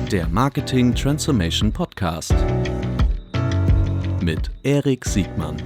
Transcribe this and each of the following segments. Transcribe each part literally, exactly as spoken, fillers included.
Der Marketing Transformation Podcast mit Erik Siegmann.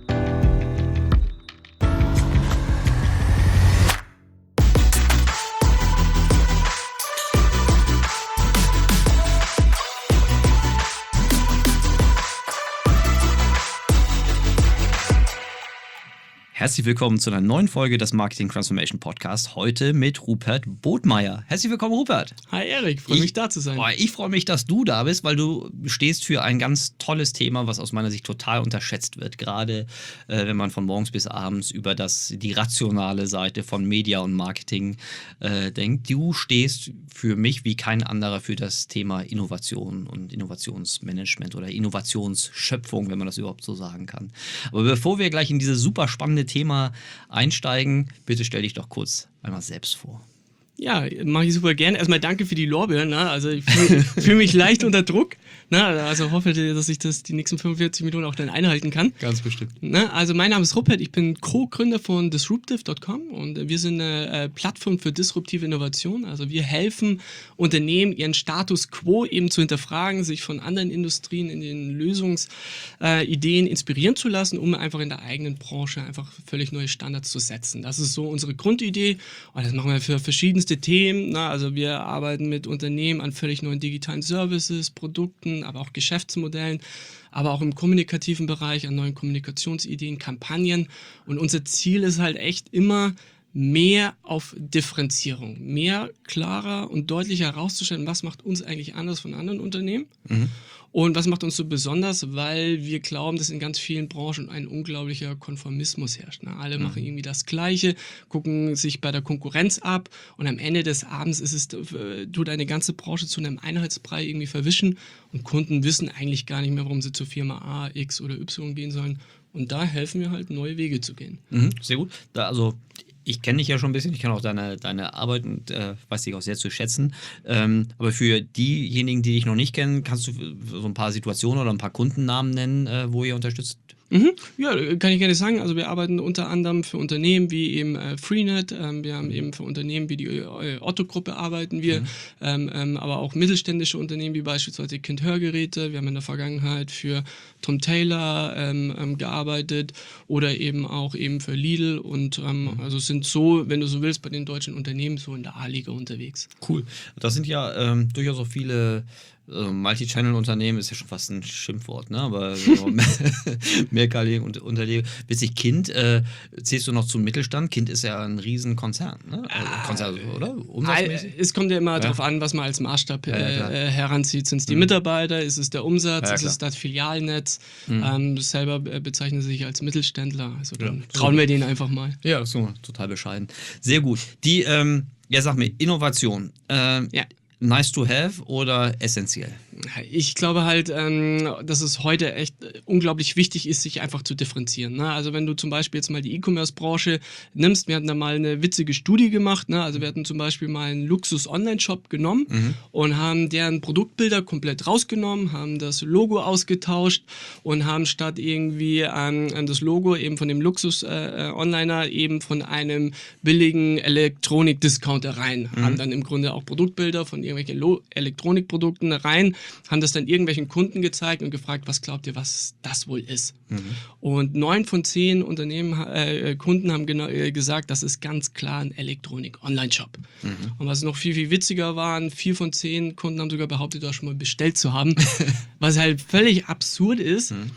Herzlich willkommen zu einer neuen Folge des Marketing Transformation Podcast. Heute mit Rupert Bodmeier. Herzlich willkommen, Rupert. Hi Erik, freue mich da zu sein. Oh, ich freue mich, dass du da bist, weil du stehst für ein ganz tolles Thema, was aus meiner Sicht total unterschätzt wird. Gerade äh, wenn man von morgens bis abends über das, die rationale Seite von Media und Marketing äh, denkt. Du stehst für mich wie kein anderer für das Thema Innovation und Innovationsmanagement oder Innovationsschöpfung, wenn man das überhaupt so sagen kann. Aber bevor wir gleich in diese super spannende Thema einsteigen, bitte stell dich doch kurz einmal selbst vor. Ja, mache ich super gerne. Erstmal danke für die Lorbeeren. Ne? Also ich fühle fühl mich leicht unter Druck. Ne? Also hoffe, dass ich das die nächsten fünfundvierzig Minuten auch dann einhalten kann. Ganz bestimmt. Ne? Also mein Name ist Rupert, ich bin Co-Gründer von disruptive Punkt com und wir sind eine äh, Plattform für disruptive Innovation. Also wir helfen Unternehmen, ihren Status quo eben zu hinterfragen, sich von anderen Industrien in den Lösungsideen äh, inspirieren zu lassen, um einfach in der eigenen Branche einfach völlig neue Standards zu setzen. Das ist so unsere Grundidee und das machen wir für verschiedenste Themen. Na, also wir arbeiten mit Unternehmen an völlig neuen digitalen Services, Produkten, aber auch Geschäftsmodellen, aber auch im kommunikativen Bereich an neuen Kommunikationsideen, Kampagnen. Und unser Ziel ist halt echt immer mehr auf Differenzierung, mehr klarer und deutlicher herauszustellen, was macht uns eigentlich anders von anderen Unternehmen. Mhm. Und was macht uns so besonders? Weil wir glauben, dass in ganz vielen Branchen ein unglaublicher Konformismus herrscht. Ne? Alle mhm. machen irgendwie das Gleiche, gucken sich bei der Konkurrenz ab und am Ende des Abends ist es, tut eine ganze Branche zu einem Einheitsbrei irgendwie verwischen und Kunden wissen eigentlich gar nicht mehr, warum sie zur Firma A, X oder Y gehen sollen. Und da helfen wir halt, neue Wege zu gehen. Mhm, sehr gut. Da, also ich kenne dich ja schon ein bisschen, ich kenne auch deine, deine Arbeit und äh, weiß dich auch sehr zu schätzen. Ähm, aber für diejenigen, die dich noch nicht kennen, kannst du so ein paar Situationen oder ein paar Kundennamen nennen, äh, wo ihr unterstützt? Mhm. Ja, kann ich gerne sagen. Also wir arbeiten unter anderem für Unternehmen wie eben äh, Freenet, ähm, wir haben eben für Unternehmen wie die äh, Otto-Gruppe arbeiten wir, mhm. ähm, ähm, aber auch mittelständische Unternehmen wie beispielsweise Kind-Hörgeräte. Wir haben in der Vergangenheit für Tom Taylor ähm, ähm, gearbeitet oder eben auch eben für Lidl und ähm, mhm. also sind so, wenn du so willst, bei den deutschen Unternehmen so in der A-Liga unterwegs. Cool. Das sind ja ähm, durchaus auch viele Also Multi-Channel-Unternehmen ist ja schon fast ein Schimpfwort, ne? Aber so mehrkalige Unternehmen. Witzig, Kind, äh, zählst du noch zum Mittelstand? Kind ist ja ein Riesenkonzern, ne? Also Konzern, oder? Umsatzmäßig? Es kommt ja immer ja. darauf an, was man als Maßstab äh, ja, äh, heranzieht. Sind es die mhm. Mitarbeiter? Ist es der Umsatz? Ja, ist es das Filialnetz? Mhm. Ähm, selber bezeichnen sie sich als Mittelständler. Also dann ja. trauen wir denen einfach mal. Ja, das ist so, total bescheiden. Sehr gut. Die, ähm, ja, sag mir, Innovation. Ähm, ja. Nice to have oder essentiell? Ich glaube halt, ähm, dass es heute echt unglaublich wichtig ist, sich einfach zu differenzieren. Ne? Also wenn du zum Beispiel jetzt mal die E-Commerce-Branche nimmst, wir hatten da mal eine witzige Studie gemacht. Ne? Also wir hatten zum Beispiel mal einen Luxus-Online-Shop genommen mhm. und haben deren Produktbilder komplett rausgenommen, haben das Logo ausgetauscht und haben statt irgendwie ähm, das Logo eben von dem Luxus-Onliner äh, eben von einem billigen Elektronik-Discounter rein. Mhm. Haben dann im Grunde auch Produktbilder von irgendwelchen Lo- Elektronikprodukten rein, haben das dann irgendwelchen Kunden gezeigt und gefragt, was glaubt ihr, was das wohl ist? Mhm. Und neun von zehn Unternehmen, äh, Kunden haben genau, äh, gesagt, das ist ganz klar ein Elektronik-Online-Shop. Mhm. Und was noch viel, viel witziger war, vier von zehn Kunden haben sogar behauptet, das schon mal bestellt zu haben, was halt völlig absurd ist, mhm.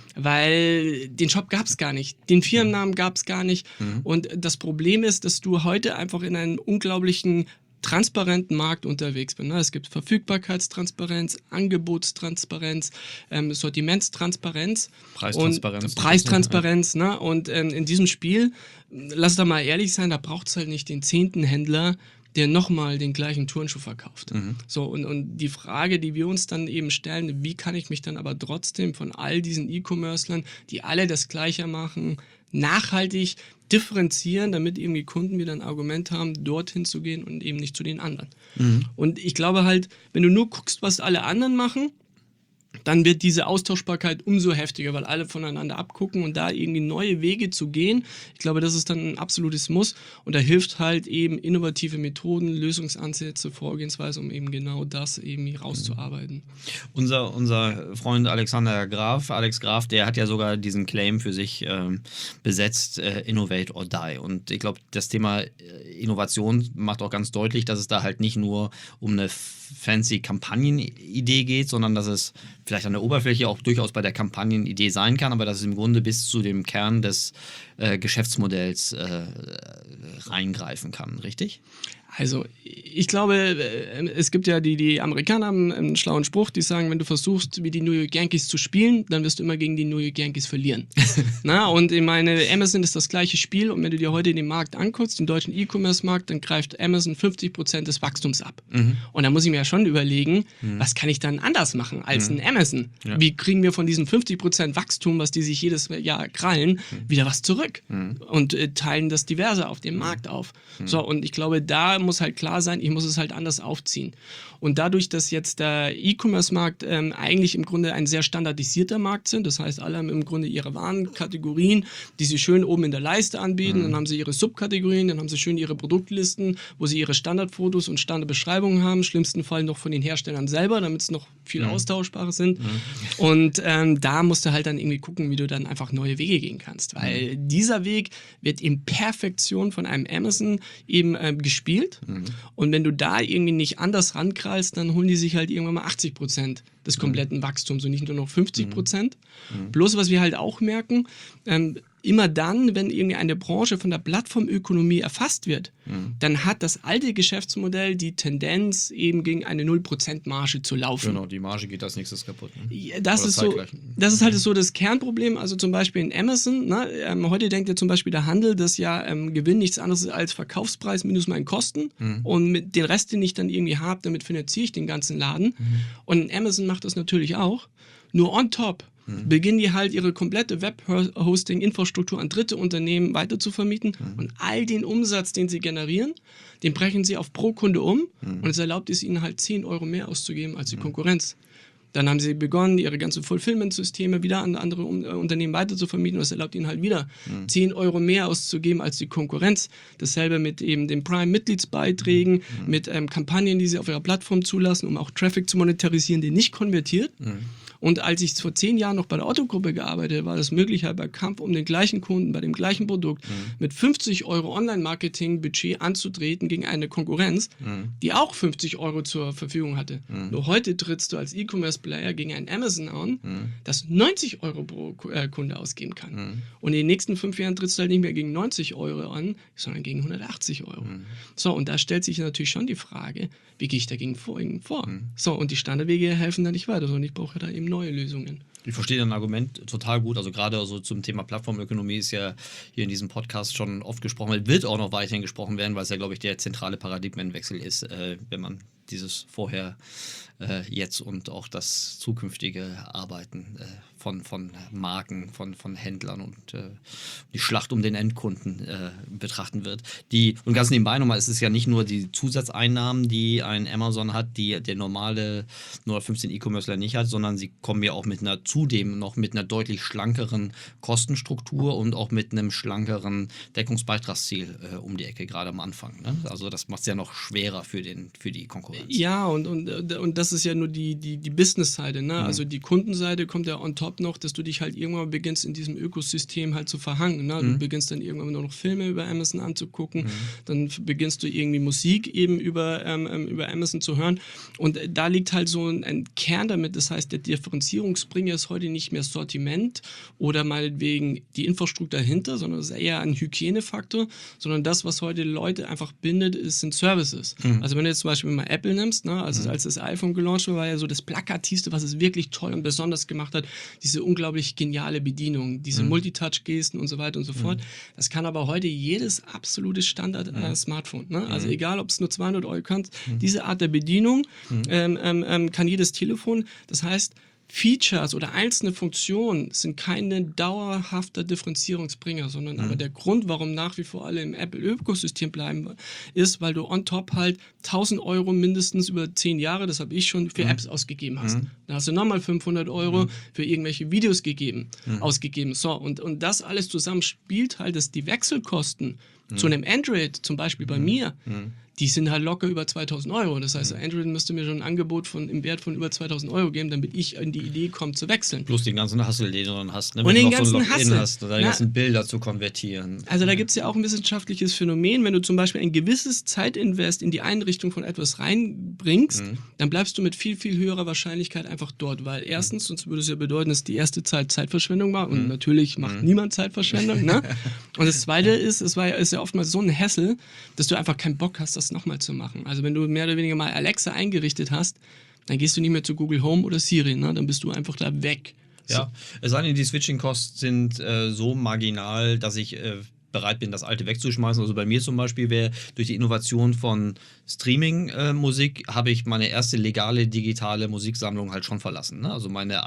weil den Shop gab es gar nicht, den Firmennamen gab es gar nicht. Mhm. Und das Problem ist, dass du heute einfach in einem unglaublichen transparenten Markt unterwegs bin. Es gibt Verfügbarkeitstransparenz, Angebotstransparenz, ähm, Sortimentstransparenz, Preistransparenz. Und Preistransparenz. Ne? Und ähm, in diesem Spiel, lass da mal ehrlich sein, da braucht es halt nicht den zehnten Händler, der nochmal den gleichen Turnschuh verkauft. Mhm. So, und, und die Frage, die wir uns dann eben stellen, wie kann ich mich dann aber trotzdem von all diesen E-Commercern, die alle das Gleiche machen, nachhaltig differenzieren, damit irgendwie Kunden wieder ein Argument haben, dorthin zu gehen und eben nicht zu den anderen. Mhm. Und ich glaube halt, wenn du nur guckst, was alle anderen machen, dann wird diese Austauschbarkeit umso heftiger, weil alle voneinander abgucken und da irgendwie neue Wege zu gehen, ich glaube, das ist dann ein absolutes Muss und da hilft halt eben innovative Methoden, Lösungsansätze, Vorgehensweise, um eben genau das eben rauszuarbeiten. Unser, unser Freund Alexander Graf, Alex Graf, der hat ja sogar diesen Claim für sich ähm, besetzt, äh, Innovate or Die. Und ich glaube, das Thema äh, Innovation macht auch ganz deutlich, dass es da halt nicht nur um eine fancy Kampagnenidee geht, sondern dass es vielleicht an der Oberfläche auch durchaus bei der Kampagnenidee sein kann, aber dass es im Grunde bis zu dem Kern des äh, Geschäftsmodells äh, reingreifen kann, richtig? Also ich glaube, es gibt ja die, die Amerikaner haben einen schlauen Spruch, die sagen, wenn du versuchst, wie die New York Yankees zu spielen, dann wirst du immer gegen die New York Yankees verlieren. Na, und ich meine, Amazon ist das gleiche Spiel und wenn du dir heute den Markt anguckst, den deutschen E-Commerce-Markt, dann greift Amazon fünfzig Prozent des Wachstums ab. Mhm. Und da muss ich mir ja schon überlegen, mhm. was kann ich dann anders machen als mhm. ein Amazon? Ja. Wie kriegen wir von diesen fünfzig Prozent Wachstum, was die sich jedes Jahr krallen, mhm. wieder was zurück? Mhm. Und äh, teilen das diverse auf dem mhm. Markt auf. Mhm. So, und ich glaube, da muss halt klar sein, ich muss es halt anders aufziehen. Und dadurch, dass jetzt der E-Commerce-Markt ähm, eigentlich im Grunde ein sehr standardisierter Markt sind, das heißt, alle haben im Grunde ihre Warenkategorien, die sie schön oben in der Leiste anbieten, mhm. dann haben sie ihre Subkategorien, dann haben sie schön ihre Produktlisten, wo sie ihre Standardfotos und Standardbeschreibungen haben, im schlimmsten Fall noch von den Herstellern selber, damit es noch viel mhm. austauschbarer sind. Mhm. Und ähm, da musst du halt dann irgendwie gucken, wie du dann einfach neue Wege gehen kannst, weil mhm. dieser Weg wird in Perfektion von einem Amazon eben äh, gespielt mhm. und wenn du da irgendwie nicht anders rankreist, dann holen die sich halt irgendwann mal achtzig Prozent des kompletten mhm. Wachstums und nicht nur noch fünfzig Prozent. Mhm. Bloß, was wir halt auch merken, ähm, immer dann, wenn irgendwie eine Branche von der Plattformökonomie erfasst wird, mhm. dann hat das alte Geschäftsmodell die Tendenz, eben gegen eine null Prozent Marge zu laufen. Genau, die Marge geht als nächstes kaputt. Ne? Ja, das, ist so, das ist halt so das Kernproblem. Also zum Beispiel in Amazon, ne, ähm, heute denkt ja zum Beispiel der Handel, dass ja ähm, Gewinn nichts anderes ist als Verkaufspreis minus meinen Kosten mhm. und mit den Rest, den ich dann irgendwie habe, damit finanziere ich den ganzen Laden. Mhm. Und Amazon macht das natürlich auch, nur on top. Mhm. Beginnen die halt ihre komplette Web-Hosting-Infrastruktur an dritte Unternehmen weiter zu vermieten mhm. und all den Umsatz, den sie generieren, den brechen sie auf pro Kunde um mhm. und es erlaubt es ihnen halt zehn Euro mehr auszugeben als die mhm. Konkurrenz. Dann haben sie begonnen, ihre ganzen Fulfillment-Systeme wieder an andere um, äh, Unternehmen weiter zu vermieten und das erlaubt ihnen halt wieder mhm. zehn Euro mehr auszugeben als die Konkurrenz. Dasselbe mit eben den Prime-Mitgliedsbeiträgen, mhm. mit ähm, Kampagnen, die sie auf ihrer Plattform zulassen, um auch Traffic zu monetarisieren, der nicht konvertiert. Mhm. Und als ich vor zehn Jahren noch bei der Otto-Gruppe gearbeitet habe, war das möglich, halt bei Kampf um den gleichen Kunden, bei dem gleichen Produkt, mhm. mit fünfzig Euro Online-Marketing-Budget anzutreten gegen eine Konkurrenz, mhm. die auch fünfzig Euro zur Verfügung hatte. Mhm. Nur heute trittst du als E-Commerce-Player gegen ein Amazon an, mhm. das neunzig Euro pro Kunde ausgeben kann. Mhm. Und in den nächsten fünf Jahren trittst du halt nicht mehr gegen neunzig Euro an, sondern gegen hundertachtzig Euro. Mhm. So, und da stellt sich natürlich schon die Frage, wie gehe ich dagegen vor? Mhm. So, und die Standardwege helfen da nicht weiter, sondern ich brauche da eben neue Lösungen. Ich verstehe dein Argument total gut. Also gerade also zum Thema Plattformökonomie ist ja hier in diesem Podcast schon oft gesprochen, weil wird auch noch weiterhin gesprochen werden, weil es ja, glaube ich, der zentrale Paradigmenwechsel ist, äh, wenn man dieses vorher, äh, jetzt und auch das zukünftige Arbeiten äh, von, von Marken, von, von Händlern und äh, die Schlacht um den Endkunden äh, betrachten wird. Die, und ganz nebenbei nochmal, es ist ja nicht nur die Zusatzeinnahmen, die ein Amazon hat, die der normale null fünfzehn E-Commercer nicht hat, sondern sie kommen ja auch mit einer zudem noch mit einer deutlich schlankeren Kostenstruktur und auch mit einem schlankeren Deckungsbeitragsziel äh, um die Ecke, gerade am Anfang. Ne? Also das macht es ja noch schwerer für, den, für die Konkurrenz. Ja, und, und, und das ist ja nur die, die, die Business-Seite. Ne? Mhm. Also die Kundenseite kommt ja on top noch, dass du dich halt irgendwann beginnst, in diesem Ökosystem halt zu verhangen. Ne? Du mhm. beginnst dann irgendwann nur noch Filme über Amazon anzugucken, mhm. dann beginnst du irgendwie Musik eben über, ähm, über Amazon zu hören. Und da liegt halt so ein, ein Kern damit, das heißt, der Differenzierungsbringer ist heute nicht mehr Sortiment oder meinetwegen die Infrastruktur dahinter, sondern es ist eher ein Hygienefaktor, sondern das, was heute Leute einfach bindet, ist, sind Services. Mhm. Also wenn du jetzt zum Beispiel mal Apple nimmst, ne, also mhm. als das iPhone gelauncht war, war ja so das Plakativste, was es wirklich toll und besonders gemacht hat, diese unglaublich geniale Bedienung, diese mhm. Multitouch-Gesten und so weiter und so fort. Mhm. Das kann aber heute jedes absolute Standard-Smartphone. Mhm. Ne? Also mhm. egal, ob es nur zweihundert Euro kannst, mhm. diese Art der Bedienung mhm. ähm, ähm, kann jedes Telefon. Das heißt, Features oder einzelne Funktionen sind keine dauerhafter Differenzierungsbringer, sondern Mhm. aber der Grund, warum nach wie vor alle im Apple-Ökosystem bleiben, ist, weil du on top halt tausend Euro mindestens über zehn Jahre, das habe ich schon, für Mhm. Apps ausgegeben hast. Mhm. Da hast du nochmal fünfhundert Euro Mhm. für irgendwelche Videos gegeben, Mhm. ausgegeben. So, und, und das alles zusammen spielt halt, dass die Wechselkosten Mhm. zu einem Android, zum Beispiel bei mir, Mhm. die sind halt locker über zweitausend Euro. Das heißt, Android müsste mir schon ein Angebot von, im Wert von über zweitausend Euro geben, damit ich in die Idee komme zu wechseln. Plus den ganzen Hassel, den du dann hast. Ne? Und Wenn den du noch so ein ganzen Login Hassel. hast, oder die Na, ganzen Bilder zu konvertieren. Also da gibt es ja auch ein wissenschaftliches Phänomen, wenn du zum Beispiel ein gewisses Zeitinvest in die Einrichtung von etwas reinbringst, Mhm. dann bleibst du mit viel, viel höherer Wahrscheinlichkeit einfach dort, weil erstens, sonst würde es ja bedeuten, dass die erste Zeit Zeitverschwendung war und Mhm. natürlich macht Mhm. niemand Zeitverschwendung. Ne? Und das Zweite ist, es war ja, ist ja oftmals so ein Hassel, dass du einfach keinen Bock hast, das nochmal zu machen. Also wenn du mehr oder weniger mal Alexa eingerichtet hast, dann gehst du nicht mehr zu Google Home oder Siri, ne? Dann bist du einfach da weg. Ja, es sei denn, die Switching-Kosten sind äh, so marginal, dass ich äh, bereit bin, das alte wegzuschmeißen. Also bei mir zum Beispiel wäre durch die Innovation von Streaming-Musik habe ich meine erste legale digitale Musiksammlung halt schon verlassen. Ne? Also meine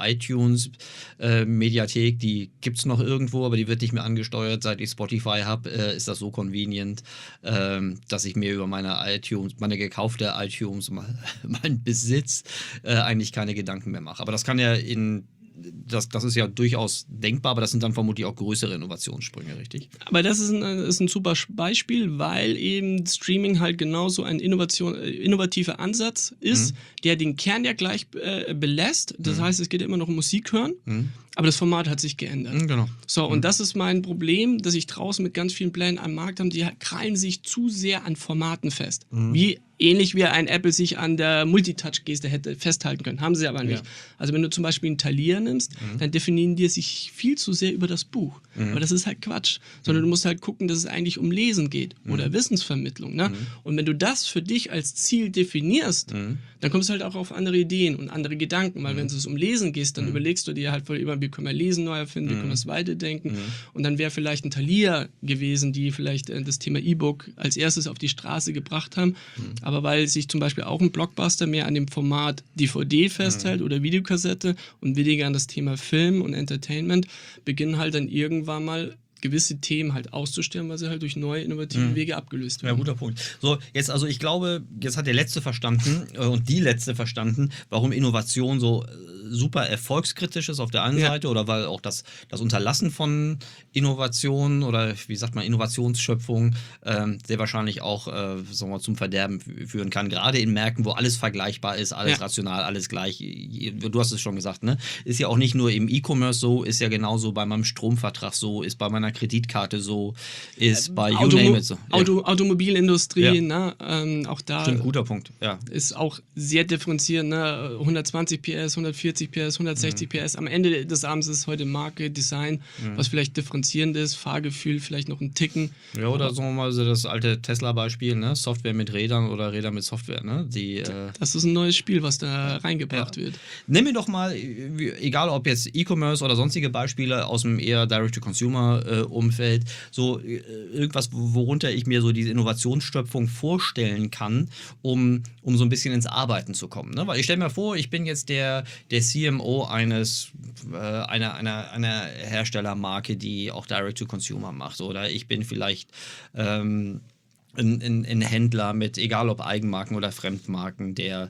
iTunes-Mediathek, die gibt es noch irgendwo, aber die wird nicht mehr angesteuert. Seit ich Spotify habe, äh, ist das so convenient, ähm, dass ich mir über meine iTunes, meine gekaufte iTunes, meinen Besitz äh, eigentlich keine Gedanken mehr mache. Aber das kann ja in Das, das ist ja durchaus denkbar, aber das sind dann vermutlich auch größere Innovationssprünge, richtig? Aber das ist ein, ist ein super Beispiel, weil eben Streaming halt genauso ein Innovation, äh, innovativer Ansatz ist, Mhm. der den Kern ja gleich äh, belässt. Das Mhm. heißt, es geht immer noch um Musik hören, Mhm. aber das Format hat sich geändert. Mhm, genau. So, und Mhm. das ist mein Problem, dass ich draußen mit ganz vielen Plänen am Markt habe, die krallen sich zu sehr an Formaten fest. Mhm. Wie ähnlich wie ein Apple sich an der Multitouch-Geste hätte festhalten können. Haben sie aber nicht. Ja. Also wenn du zum Beispiel einen Thalia nimmst, Mhm. dann definieren die sich viel zu sehr über das Buch. Mhm. Aber das ist halt Quatsch. Sondern du musst halt gucken, dass es eigentlich um Lesen geht oder Wissensvermittlung. Ne? Mhm. Und wenn du das für dich als Ziel definierst, Mhm. dann kommst du halt auch auf andere Ideen und andere Gedanken. Weil wenn es um Lesen geht, dann Mhm. überlegst du dir halt voll immer, wie können wir Lesen neu erfinden, wie Mhm. können wir es weiterdenken. Mhm. Und dann wäre vielleicht ein Thalia gewesen, die vielleicht äh, das Thema E-Book als erstes auf die Straße gebracht haben. Mhm. Aber weil sich zum Beispiel auch ein Blockbuster mehr an dem Format D V D festhält Mhm. oder Videokassette und weniger an das Thema Film und Entertainment, beginnen halt dann irgendwann mal gewisse Themen halt auszusterben, weil sie halt durch neue innovative Mhm. Wege abgelöst Ja, werden. guter Punkt. So, jetzt, also ich glaube, jetzt hat der Letzte verstanden äh, und die Letzte verstanden, warum Innovation so äh, super erfolgskritisch ist auf der einen Ja. Seite oder weil auch das, das Unterlassen von Innovation oder wie sagt man, Innovationsschöpfung ähm, sehr wahrscheinlich auch äh, sagen wir, mal, zum Verderben fü- führen kann. Gerade in Märkten, wo alles vergleichbar ist, alles Ja. rational, alles gleich. Du hast es schon gesagt, ne? Ist ja auch nicht nur im E-Commerce so, ist ja genauso bei meinem Stromvertrag so, ist bei meiner Kreditkarte so, ist bei you Automo- name it so. Ja. Auto, Automobilindustrie, Ja. ne? ähm, auch da Stimmt, guter Punkt, ja. ist auch sehr differenziert, ne? hundertzwanzig P S, hundertvierzig P S, hundertsechzig P S. Am Ende des Abends ist heute Marke, Design, was vielleicht differenzierend ist, Fahrgefühl vielleicht noch ein Ticken. Ja, oder sagen wir mal so das alte Tesla-Beispiel, ne? Software mit Rädern oder Räder mit Software, ne? Die, äh, Das ist ein neues Spiel, was da reingebracht Ja. wird. Nimm mir doch mal, wie- egal ob jetzt E-Commerce oder sonstige Beispiele aus dem eher Direct-to-Consumer-Umfeld, so äh, irgendwas, worunter ich mir so diese Innovationsstöpfung vorstellen kann, um, um so ein bisschen ins Arbeiten zu kommen. Ne? Weil ich stelle mir vor, ich bin jetzt der, der C M O eines, äh, einer, einer, einer Herstellermarke, die auch Direct-to-Consumer macht. Oder ich bin vielleicht ähm, ein, ein, ein Händler mit, egal ob Eigenmarken oder Fremdmarken, der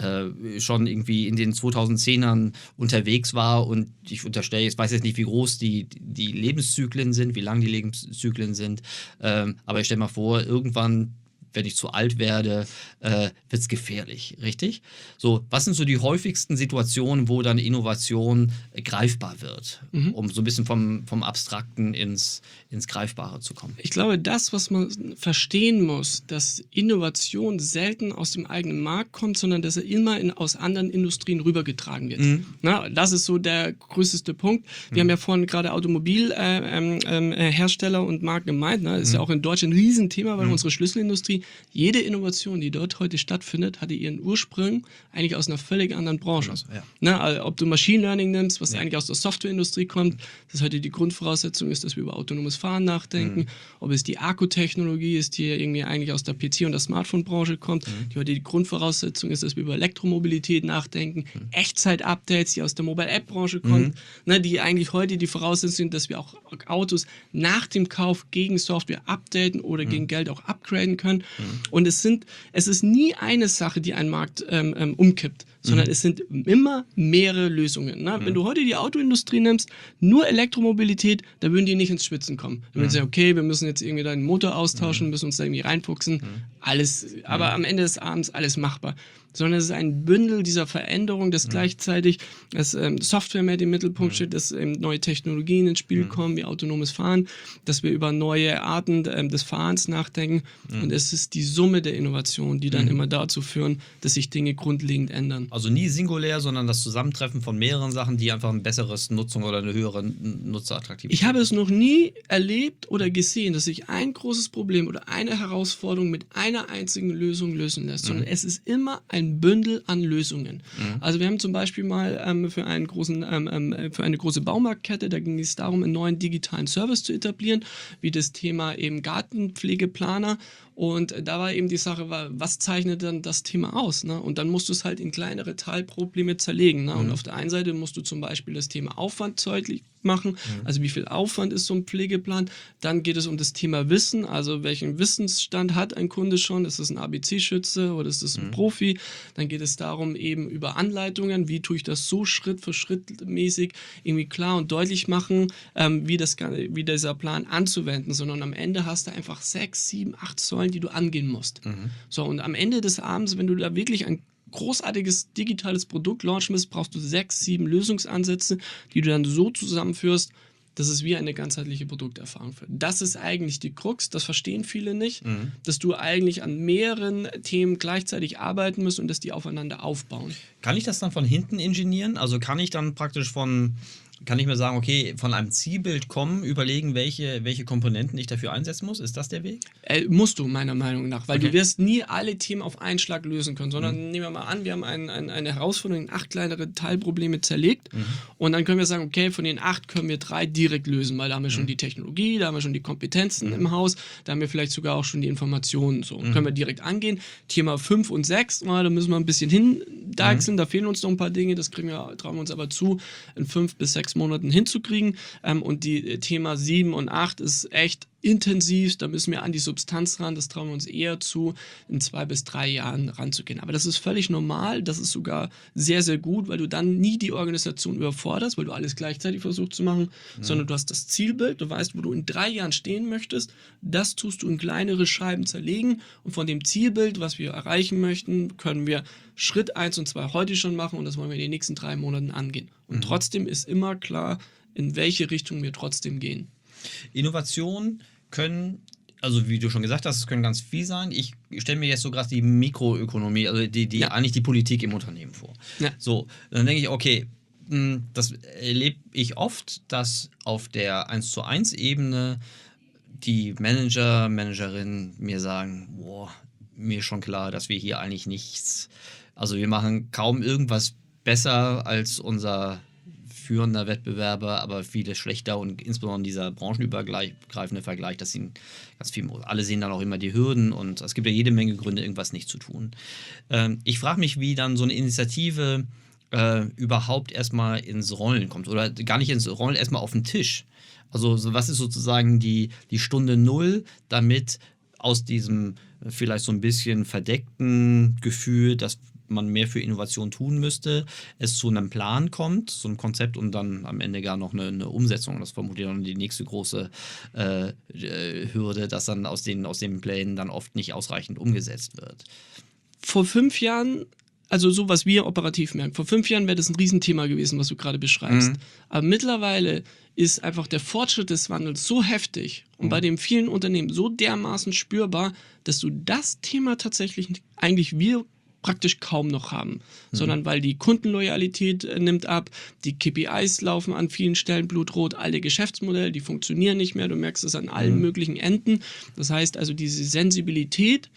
äh, schon irgendwie in den zweitausendzehnern unterwegs war und ich unterstelle, ich weiß jetzt nicht, wie groß die, die Lebenszyklen sind, wie lang die Lebenszyklen sind, ähm, aber ich stelle mal vor, irgendwann, wenn ich zu alt werde, äh, wird es gefährlich, richtig? So, was sind so die häufigsten Situationen, wo dann Innovation äh, greifbar wird, Mhm. um so ein bisschen vom, vom Abstrakten ins, ins Greifbare zu kommen? Ich glaube, das, was man verstehen muss, dass Innovation selten aus dem eigenen Markt kommt, sondern dass er immer in, aus anderen Industrien rübergetragen wird. Mhm. Na, das ist so der größte Punkt. Wir haben ja vorhin gerade Automobilhersteller äh, ähm, ähm, Hersteller und Marken gemeint. Ne? Das ist ja auch in Deutschland ein Riesenthema, weil unsere Schlüsselindustrie Industrie, jede Innovation, die dort heute stattfindet, hatte ihren Ursprung eigentlich aus einer völlig anderen Branche. Ja. Na, also ob du Machine Learning nimmst, was Ja. eigentlich aus der Softwareindustrie kommt, das heute die Grundvoraussetzung ist, dass wir über autonomes Fahren nachdenken, mhm. ob es die Akkutechnologie ist, die irgendwie eigentlich aus der P C- und der Smartphone-Branche kommt, mhm. die heute die Grundvoraussetzung ist, dass wir über Elektromobilität nachdenken, mhm. Echtzeit-Updates, die aus der Mobile-App-Branche kommt, mhm. ne, die eigentlich heute die Voraussetzung sind, dass wir auch Autos nach dem Kauf gegen Software updaten oder mhm. gegen Geld auch upgraden können. Mhm. Und es sind, es ist nie eine Sache, die einen Markt ähm, ähm, umkippt, sondern mhm. es sind immer mehrere Lösungen. Ne? Mhm. Wenn du heute die Autoindustrie nimmst, nur Elektromobilität, da würden die nicht ins Schwitzen kommen. Da würden mhm. sie sagen, okay, wir müssen jetzt irgendwie deinen Motor austauschen, mhm. müssen uns da irgendwie reinfuchsen. Mhm. Alles, aber mhm. am Ende des Abends alles machbar. Sondern es ist ein Bündel dieser Veränderung, dass mhm. gleichzeitig das ähm, Software mehr im Mittelpunkt mhm. steht, dass ähm, neue Technologien ins Spiel mhm. kommen, wie autonomes Fahren, dass wir über neue Arten ähm, des Fahrens nachdenken. Mhm. Und es ist die Summe der Innovation, die dann mhm. immer dazu führen, dass sich Dinge grundlegend ändern. Also nie singulär, sondern das Zusammentreffen von mehreren Sachen, die einfach ein besseres Nutzung oder eine höhere Nutzerattraktivität. Ich habe es noch nie erlebt oder gesehen, dass sich ein großes Problem oder eine Herausforderung mit einer einzigen Lösung lösen lässt, sondern mhm. es ist immer ein Bündel an Lösungen. Mhm. Also wir haben zum Beispiel mal ähm, für, einen großen, ähm, für eine große Baumarktkette, da ging es darum, einen neuen digitalen Service zu etablieren, wie das Thema eben Gartenpflegeplaner. Und da war eben die Sache, was zeichnet dann das Thema aus? Ne? Und dann musst du es halt in kleinere Teilprobleme zerlegen. Ne? Mhm. Und auf der einen Seite musst du zum Beispiel das Thema Aufwand deutlich machen, mhm. also wie viel Aufwand ist so ein Pflegeplan. Dann geht es um das Thema Wissen, also welchen Wissensstand hat ein Kunde schon? Ist das ein A B C-Schütze oder ist das ein mhm. Profi? Dann geht es darum eben über Anleitungen, wie tue ich das so Schritt für Schritt mäßig irgendwie klar und deutlich machen, ähm, wie, das, wie dieser Plan anzuwenden, sondern am Ende hast du einfach sechs, sieben, acht Säulen, die du angehen musst. Mhm. So, und am Ende des Abends, wenn du da wirklich ein großartiges digitales Produkt launchen willst, brauchst du sechs, sieben Lösungsansätze, die du dann so zusammenführst, dass es wie eine ganzheitliche Produkterfahrung wird. Das ist eigentlich die Krux, das verstehen viele nicht, mhm. dass du eigentlich an mehreren Themen gleichzeitig arbeiten musst und dass die aufeinander aufbauen. Kann ich das dann von hinten ingenieren? Also kann ich dann praktisch von, kann ich mir sagen, okay, von einem Zielbild kommen, überlegen, welche, welche Komponenten ich dafür einsetzen muss? Ist das der Weg? Äh, musst du, meiner Meinung nach, weil okay. du wirst nie alle Themen auf einen Schlag lösen können, sondern mhm. nehmen wir mal an, wir haben ein, ein, eine Herausforderung in acht kleinere Teilprobleme zerlegt mhm. und dann können wir sagen, okay, von den acht können wir drei direkt lösen, weil da haben wir schon mhm. die Technologie, da haben wir schon die Kompetenzen mhm. im Haus, da haben wir vielleicht sogar auch schon die Informationen, so mhm. können wir direkt angehen. Thema fünf und sechs, da müssen wir ein bisschen hindeichseln, mhm. da fehlen uns noch ein paar Dinge, das kriegen wir, trauen wir uns aber zu, in fünf bis sechs Monaten hinzukriegen. Ähm, und die äh, Thema sieben und acht ist echt intensiv, da müssen wir an die Substanz ran, das trauen wir uns eher zu, in zwei bis drei Jahren ranzugehen. Aber das ist völlig normal, das ist sogar sehr, sehr gut, weil du dann nie die Organisation überforderst, weil du alles gleichzeitig versuchst zu machen, mhm. sondern du hast das Zielbild, du weißt, wo du in drei Jahren stehen möchtest, das tust du in kleinere Scheiben zerlegen und von dem Zielbild, was wir erreichen möchten, können wir Schritt eins und zwei heute schon machen und das wollen wir in den nächsten drei Monaten angehen. Und mhm. trotzdem ist immer klar, in welche Richtung wir trotzdem gehen. Innovationen können, also wie du schon gesagt hast, es können ganz viel sein. Ich stelle mir jetzt so gerade die Mikroökonomie, also die, die ja. eigentlich die Politik im Unternehmen vor. Ja. So, dann denke ich, okay, das erlebe ich oft, dass auf der eins zu eins Ebene die Manager, Managerinnen mir sagen, boah, mir ist schon klar, dass wir hier eigentlich nichts, also wir machen kaum irgendwas besser als unser führender Wettbewerber, aber vieles schlechter und insbesondere dieser branchenübergreifende Vergleich, das sind ganz viel, alle sehen dann auch immer die Hürden und es gibt ja jede Menge Gründe, irgendwas nicht zu tun. Ähm, ich frage mich, wie dann so eine Initiative äh, überhaupt erstmal ins Rollen kommt oder gar nicht ins Rollen, erstmal auf den Tisch. Also was ist sozusagen die, die Stunde Null, damit aus diesem vielleicht so ein bisschen verdeckten Gefühl, dass man mehr für Innovation tun müsste, es zu einem Plan kommt, so ein Konzept und dann am Ende gar noch eine, eine Umsetzung. Das vermutlich dann die nächste große äh, Hürde, dass dann aus den, aus den Plänen dann oft nicht ausreichend umgesetzt wird. Vor fünf Jahren, also so was wir operativ merken, vor fünf Jahren wäre das ein Riesenthema gewesen, was du gerade beschreibst. Mhm. Aber mittlerweile ist einfach der Fortschritt des Wandels so heftig und mhm. bei den vielen Unternehmen so dermaßen spürbar, dass du das Thema tatsächlich eigentlich wir praktisch kaum noch haben, mhm. sondern weil die Kundenloyalität äh, nimmt ab, die K P Is laufen an vielen Stellen blutrot, alte Geschäftsmodelle, die funktionieren nicht mehr, du merkst es an allen mhm. möglichen Enden. Das heißt also, diese Sensibilität,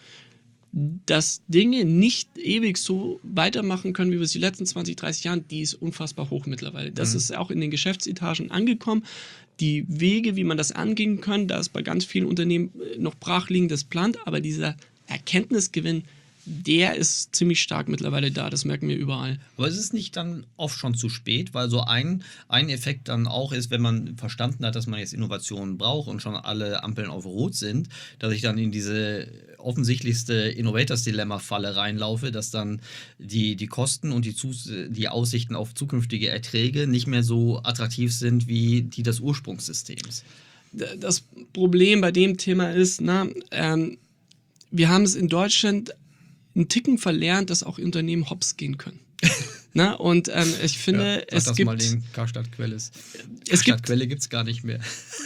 dass Dinge nicht ewig so weitermachen können, wie wir es die letzten zwanzig, dreißig Jahren, die ist unfassbar hoch mittlerweile. Das mhm. ist auch in den Geschäftsetagen angekommen. Die Wege, wie man das angehen kann, da ist bei ganz vielen Unternehmen noch brachliegendes Plan, aber dieser Erkenntnisgewinn, der ist ziemlich stark mittlerweile da, das merken wir überall. Aber ist es nicht dann oft schon zu spät, weil so ein, ein Effekt dann auch ist, wenn man verstanden hat, dass man jetzt Innovationen braucht und schon alle Ampeln auf Rot sind, dass ich dann in diese offensichtlichste Innovators-Dilemma-Falle reinlaufe, dass dann die, die Kosten und die, Zus- die Aussichten auf zukünftige Erträge nicht mehr so attraktiv sind wie die des Ursprungssystems. Das Problem bei dem Thema ist, na, ähm, wir haben es in Deutschland einen Ticken verlernt, dass auch Unternehmen hops gehen können. Na, und ähm, ich finde, ja, es das gibt... mal den Karstadt-Quelle. Es gibt Quelle gibt es gar nicht mehr.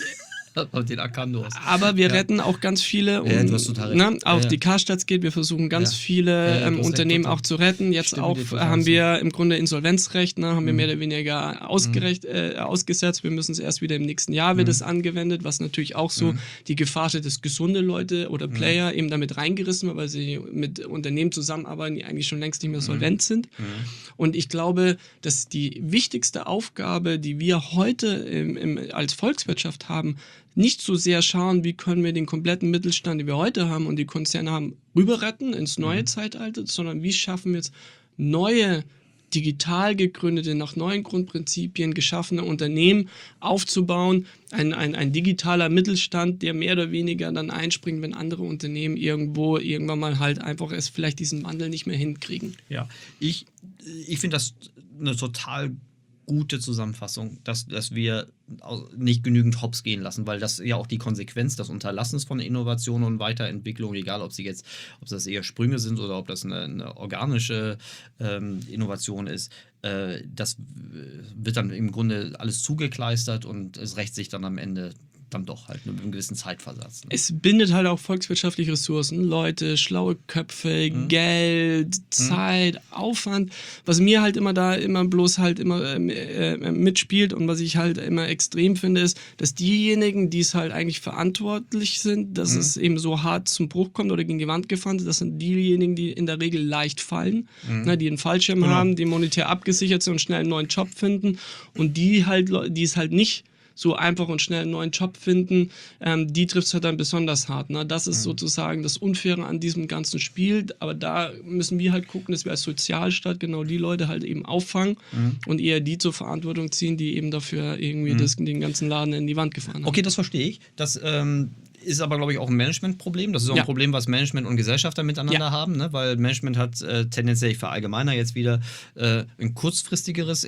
Und den Akandos. Aber wir ja. retten auch ganz viele. Und, ja, du hast total recht. Na, auch ja, ja. die Karstadt geht, wir versuchen ganz ja. viele ja, ja, ähm, Unternehmen auch zu retten. Jetzt Stimme auch haben so. wir im Grunde Insolvenzrecht, ne, haben mhm. wir mehr oder weniger ausgerecht, mhm. äh, ausgesetzt. Wir müssen es erst wieder im nächsten Jahr wird es mhm. angewendet, was natürlich auch so mhm. die Gefahr steht, dass gesunde Leute oder Player mhm. eben damit reingerissen werden, weil sie mit Unternehmen zusammenarbeiten, die eigentlich schon längst nicht mehr solvent mhm. sind. Mhm. Und ich glaube, dass die wichtigste Aufgabe, die wir heute im, im, als Volkswirtschaft haben, nicht so sehr schauen, wie können wir den kompletten Mittelstand, den wir heute haben und die Konzerne haben, rüber retten ins neue mhm. Zeitalter, sondern wie schaffen wir jetzt neue, digital gegründete, nach neuen Grundprinzipien geschaffene Unternehmen aufzubauen, ein, ein, ein digitaler Mittelstand, der mehr oder weniger dann einspringt, wenn andere Unternehmen irgendwo irgendwann mal halt einfach es vielleicht diesen Wandel nicht mehr hinkriegen. Ja, ich, ich finde das eine total gute Zusammenfassung, dass, dass wir nicht genügend hops gehen lassen, weil das ja auch die Konsequenz des Unterlassens von Innovation und Weiterentwicklung, egal ob sie jetzt, ob das eher Sprünge sind oder ob das eine, eine organische ähm, Innovation ist, äh, das wird dann im Grunde alles zugekleistert und es rächt sich dann am Ende dann doch halt mit einem gewissen Zeitversatz. Ne? Es bindet halt auch volkswirtschaftliche Ressourcen, Leute, schlaue Köpfe, mhm. Geld, Zeit, mhm. Aufwand, was mir halt immer da immer bloß halt immer äh, äh, mitspielt und was ich halt immer extrem finde, ist, dass diejenigen, die es halt eigentlich verantwortlich sind, dass mhm. es eben so hart zum Bruch kommt oder gegen die Wand gefahren ist, das sind diejenigen, die in der Regel leicht fallen, mhm. ne, die einen Fallschirm genau. haben, die monetär abgesichert sind und schnell einen neuen Job finden und die halt, die es halt nicht so einfach und schnell einen neuen Job finden, ähm, die trifft es halt dann besonders hart. Ne? Das ist mhm. sozusagen das Unfaire an diesem ganzen Spiel, aber da müssen wir halt gucken, dass wir als Sozialstaat genau die Leute halt eben auffangen mhm. und eher die zur Verantwortung ziehen, die eben dafür irgendwie mhm. das, den ganzen Laden in die Wand gefahren haben. Okay, das verstehe ich. Das ähm ist aber, glaube ich, auch ein Managementproblem. Das ist auch ja. ein Problem, was Management und Gesellschafter miteinander ja. haben, ne? Weil Management hat äh, tendenziell, ich verallgemeiner jetzt wieder, äh, ein kurzfristigeres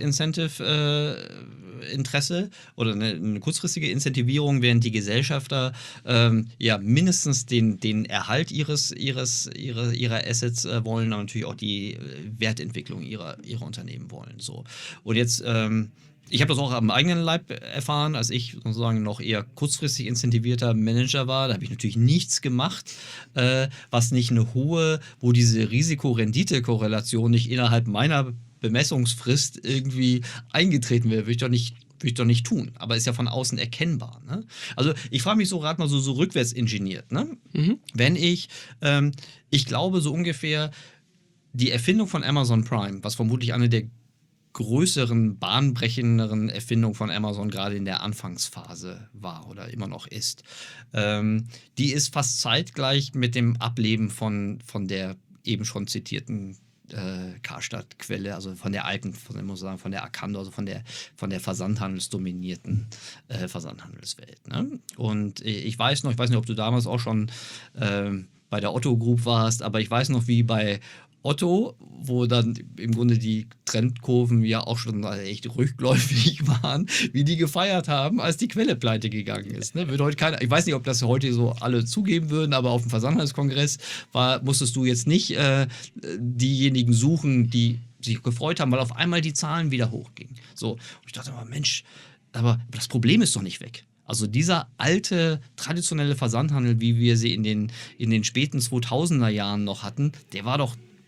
Incentive-Interesse äh, oder eine, eine kurzfristige Incentivierung, während die Gesellschafter ähm, ja mindestens den, den Erhalt ihres, ihres, ihrer, ihrer Assets äh, wollen, aber natürlich auch die Wertentwicklung ihrer, ihrer Unternehmen wollen. So. Und jetzt ähm, ich habe das auch am eigenen Leib erfahren, als ich sozusagen noch eher kurzfristig incentivierter Manager war. Da habe ich natürlich nichts gemacht, äh, was nicht eine hohe, wo diese Risiko-Rendite-Korrelation nicht innerhalb meiner Bemessungsfrist irgendwie eingetreten wäre. Würde ich doch nicht, würde ich doch nicht tun. Aber ist ja von außen erkennbar. Ne? Also ich frage mich so gerade mal so, so rückwärts ingeniert. Ne? Mhm. Wenn ich, ähm, ich glaube so ungefähr, die Erfindung von Amazon Prime, was vermutlich eine der größeren, bahnbrechenderen Erfindung von Amazon gerade in der Anfangsphase war oder immer noch ist. Ähm, die ist fast zeitgleich mit dem Ableben von, von der eben schon zitierten äh, Karstadt-Quelle, also von der alten, von, muss sagen, von der Akando, also von der, von der versandhandelsdominierten äh, Versandhandelswelt. Ne? Und ich weiß noch, ich weiß nicht, ob du damals auch schon äh, bei der Otto Group warst, aber ich weiß noch, wie bei Otto, wo dann im Grunde die Trendkurven ja auch schon echt rückläufig waren, wie die gefeiert haben, als die Quelle pleite gegangen ist. Ne? Wird heute keiner, ich weiß nicht, ob das heute so alle zugeben würden, aber auf dem Versandhandelskongress war, musstest du jetzt nicht äh, diejenigen suchen, die sich gefreut haben, weil auf einmal die Zahlen wieder hochgingen. So, und ich dachte mal, Mensch, aber das Problem ist doch nicht weg. Also dieser alte, traditionelle Versandhandel, wie wir sie in den, in den späten zweitausender Jahren noch hatten, der war doch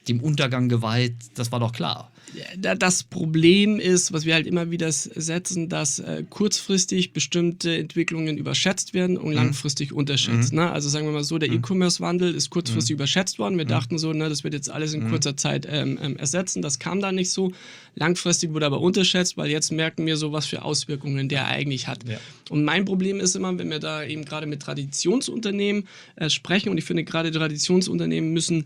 dem Untergang geweiht, das war doch klar. Das Problem ist, was wir halt immer wieder setzen, dass äh, kurzfristig bestimmte Entwicklungen überschätzt werden und mhm. langfristig unterschätzt. Mhm. Ne? Also sagen wir mal so, der mhm. E-Commerce-Wandel ist kurzfristig mhm. überschätzt worden. Wir mhm. dachten so, ne, das wird jetzt alles in mhm. kurzer Zeit ähm, ähm, ersetzen. Das kam da nicht so. Langfristig wurde aber unterschätzt, weil jetzt merken wir so, was für Auswirkungen der eigentlich hat. Ja. Und mein Problem ist immer, wenn wir da eben gerade mit Traditionsunternehmen äh, sprechen, und ich finde gerade Traditionsunternehmen müssen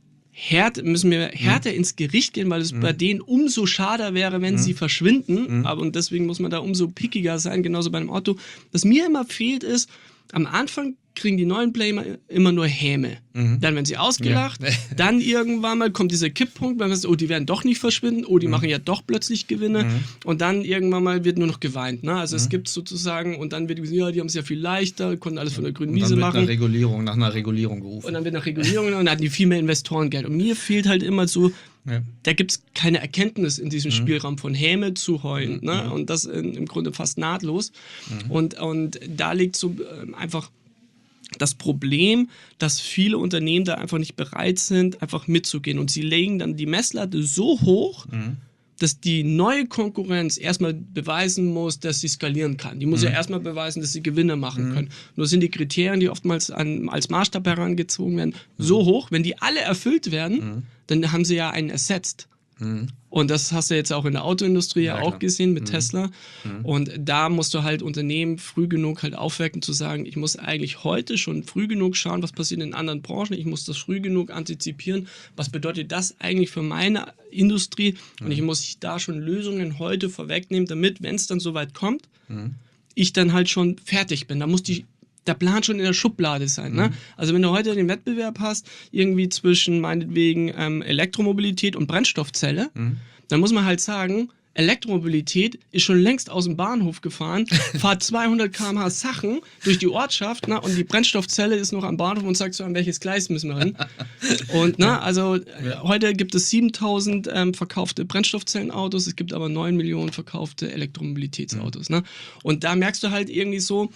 Härte, müssen wir härter mhm. ins Gericht gehen, weil es mhm. bei denen umso schade wäre, wenn mhm. sie verschwinden. Mhm. Aber und deswegen muss man da umso pickiger sein, genauso bei einem Auto. Was mir immer fehlt ist, am Anfang kriegen die neuen Player immer nur Häme. Mhm. Dann werden sie ausgelacht. Ja. Dann irgendwann mal kommt dieser Kipppunkt, weil man sagt, oh, die werden doch nicht verschwinden. Oh, die mhm. machen ja doch plötzlich Gewinne. Mhm. Und dann irgendwann mal wird nur noch geweint. Ne? Also mhm. es gibt sozusagen, und dann wird gesagt, ja, die haben es ja viel leichter, konnten alles von der grünen Wiese machen. Und dann wird nach Regulierung, nach einer Regulierung gerufen. Und dann wird nach Regulierung, und dann hatten die viel mehr Investorengeld. Und mir fehlt halt immer so, ja. da gibt es keine Erkenntnis in diesem mhm. Spielraum von Häme zu heulen. Mhm. Ne? Und das in, im Grunde fast nahtlos. Mhm. Und, und da liegt so äh, einfach das Problem, dass viele Unternehmen da einfach nicht bereit sind, einfach mitzugehen. Und sie legen dann die Messlatte so hoch, mhm. dass die neue Konkurrenz erstmal beweisen muss, dass sie skalieren kann. Die muss mhm. ja erstmal beweisen, dass sie Gewinne machen mhm. können. Nur sind die Kriterien, die oftmals an, als Maßstab herangezogen werden, mhm. so hoch, wenn die alle erfüllt werden, mhm. dann haben sie ja einen ersetzt. Mhm. Und das hast du jetzt auch in der Autoindustrie ja, auch gesehen mit mhm. Tesla. Mhm. Und da musst du halt Unternehmen früh genug halt aufwecken, zu sagen, ich muss eigentlich heute schon früh genug schauen, was passiert in anderen Branchen. Ich muss das früh genug antizipieren. Was bedeutet das eigentlich für meine Industrie? Mhm. Und ich muss da schon Lösungen heute vorwegnehmen, damit, wenn es dann soweit kommt, mhm. ich dann halt schon fertig bin. Da muss die der Plan schon in der Schublade sein. Mhm. Ne? Also wenn du heute den Wettbewerb hast, irgendwie zwischen meinetwegen ähm, Elektromobilität und Brennstoffzelle, mhm. dann muss man halt sagen, Elektromobilität ist schon längst aus dem Bahnhof gefahren, fahrt zweihundert Kilometer pro Stunde Sachen durch die Ortschaft, ne? Und die Brennstoffzelle ist noch am Bahnhof und sagt so, an welches Gleis müssen wir hin. Und ne, also ja. heute gibt es siebentausend ähm, verkaufte Brennstoffzellenautos, es gibt aber neun Millionen verkaufte Elektromobilitätsautos. Mhm. Ne? Und da merkst du halt irgendwie so,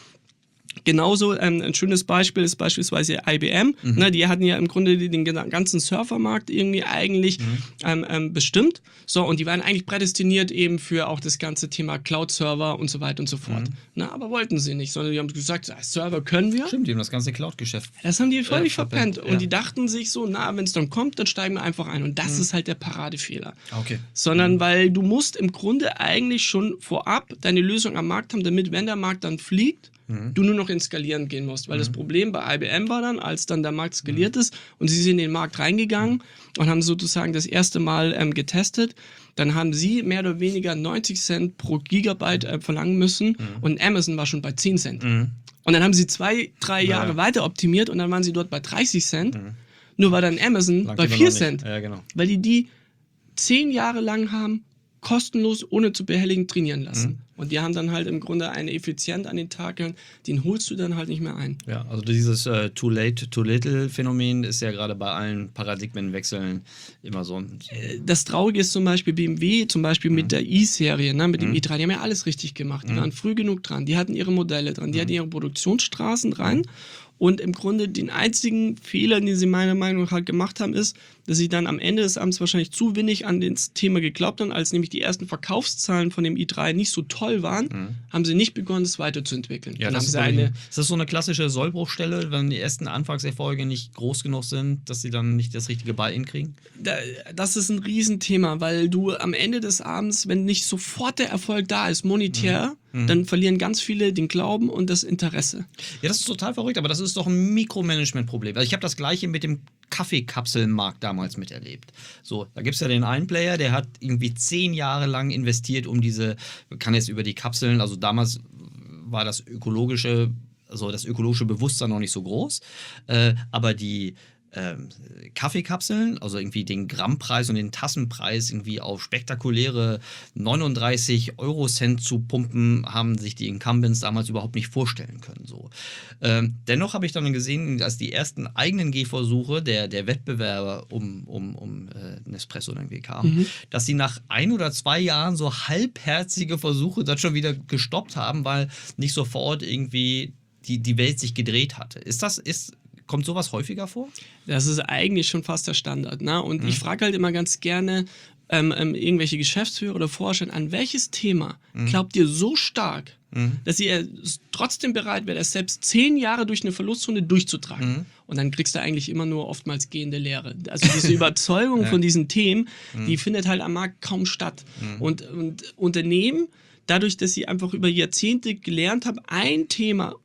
genauso ähm, ein schönes Beispiel ist beispielsweise I B M. Mhm. Ne, die hatten ja im Grunde den ganzen Surfermarkt irgendwie eigentlich mhm. ähm, ähm, bestimmt. So, und die waren eigentlich prädestiniert eben für auch das ganze Thema Cloud-Server und so weiter und so fort. Mhm. Na, aber wollten sie nicht, sondern die haben gesagt, Server können wir. Stimmt, die haben das ganze Cloud-Geschäft. Das haben die völlig äh, verpennt. verpennt. Und ja. die dachten sich so, na, wenn es dann kommt, dann steigen wir einfach ein. Und das mhm. ist halt der Paradefehler. Okay. Sondern mhm. weil du musst im Grunde eigentlich schon vorab deine Lösung am Markt haben, damit, wenn der Markt dann fliegt, Mhm. du nur noch ins Skalieren gehen musst. Weil mhm. das Problem bei I B M war dann, als dann der Markt skaliert mhm. ist und sie sind in den Markt reingegangen mhm. und haben sozusagen das erste Mal ähm, getestet, dann haben sie mehr oder weniger neunzig Cent pro Gigabyte äh, verlangen müssen mhm. und Amazon war schon bei zehn Cent. Mhm. Und dann haben sie zwei, drei Jahre ja. weiter optimiert und dann waren sie dort bei dreißig Cent. Mhm. Nur war dann Amazon Lang bei vier Cent. Ja, genau. Weil die die zehn Jahre lang haben kostenlos, ohne zu behelligen, trainieren lassen. Mhm. Und die haben dann halt im Grunde eine Effizienz an den Tag gehabt, den holst du dann halt nicht mehr ein. Ja, also dieses äh, Too Late, Too Little Phänomen ist ja gerade bei allen Paradigmenwechseln immer so. Das Traurige ist zum Beispiel B M W, zum Beispiel mhm. mit der i-Serie, ne, mit dem mhm. i drei, die haben ja alles richtig gemacht. Die mhm. waren früh genug dran, die hatten ihre Modelle dran, die mhm. hatten ihre Produktionsstraßen dran. Mhm. Und im Grunde den einzigen Fehler, den sie meiner Meinung nach halt gemacht haben, ist, dass sie dann am Ende des Abends wahrscheinlich zu wenig an das Thema geglaubt haben, als nämlich die ersten Verkaufszahlen von dem i drei nicht so toll waren, mhm. haben sie nicht begonnen, das weiterzuentwickeln. Ja, dann das, haben ist sie eine, ist das so eine klassische Sollbruchstelle, wenn die ersten Anfangserfolge nicht groß genug sind, dass sie dann nicht das richtige Buy-in kriegen? Da, das ist ein Riesenthema, weil du am Ende des Abends, wenn nicht sofort der Erfolg da ist, monetär, mhm. dann verlieren ganz viele den Glauben und das Interesse. Ja, das ist total verrückt, aber das ist doch ein Mikromanagement-Problem. Also ich habe das Gleiche mit dem Kaffeekapselmarkt damals miterlebt. So, da gibt es ja den einen Player, der hat irgendwie zehn Jahre lang investiert, um diese, kann jetzt über die Kapseln, also damals war das ökologische, also das ökologische Bewusstsein noch nicht so groß, äh, aber die Ähm, Kaffeekapseln, also irgendwie den Grammpreis und den Tassenpreis irgendwie auf spektakuläre neununddreißig Euro Cent zu pumpen, haben sich die Incumbents damals überhaupt nicht vorstellen können. So. Ähm, dennoch habe ich dann gesehen, dass die ersten eigenen Gehversuche der, der Wettbewerber um, um, um äh, Nespresso irgendwie kamen, mhm. dass sie nach ein oder zwei Jahren so halbherzige Versuche dann schon wieder gestoppt haben, weil nicht sofort irgendwie die, die Welt sich gedreht hatte. Ist das, ist Kommt sowas häufiger vor? Das ist eigentlich schon fast der Standard. Ne? Und mhm. ich frage halt immer ganz gerne ähm, ähm, irgendwelche Geschäftsführer oder Vorstände, an welches Thema mhm. glaubt ihr so stark, mhm. dass ihr trotzdem bereit wärt, es selbst zehn Jahre durch eine Verlustzone durchzutragen? Mhm. Und dann kriegst du eigentlich immer nur oftmals gehende Lehre. Also diese Überzeugung ja. von diesen Themen, mhm. die findet halt am Markt kaum statt. Mhm. Und, und Unternehmen, dadurch, dass sie einfach über Jahrzehnte gelernt haben, ein Thema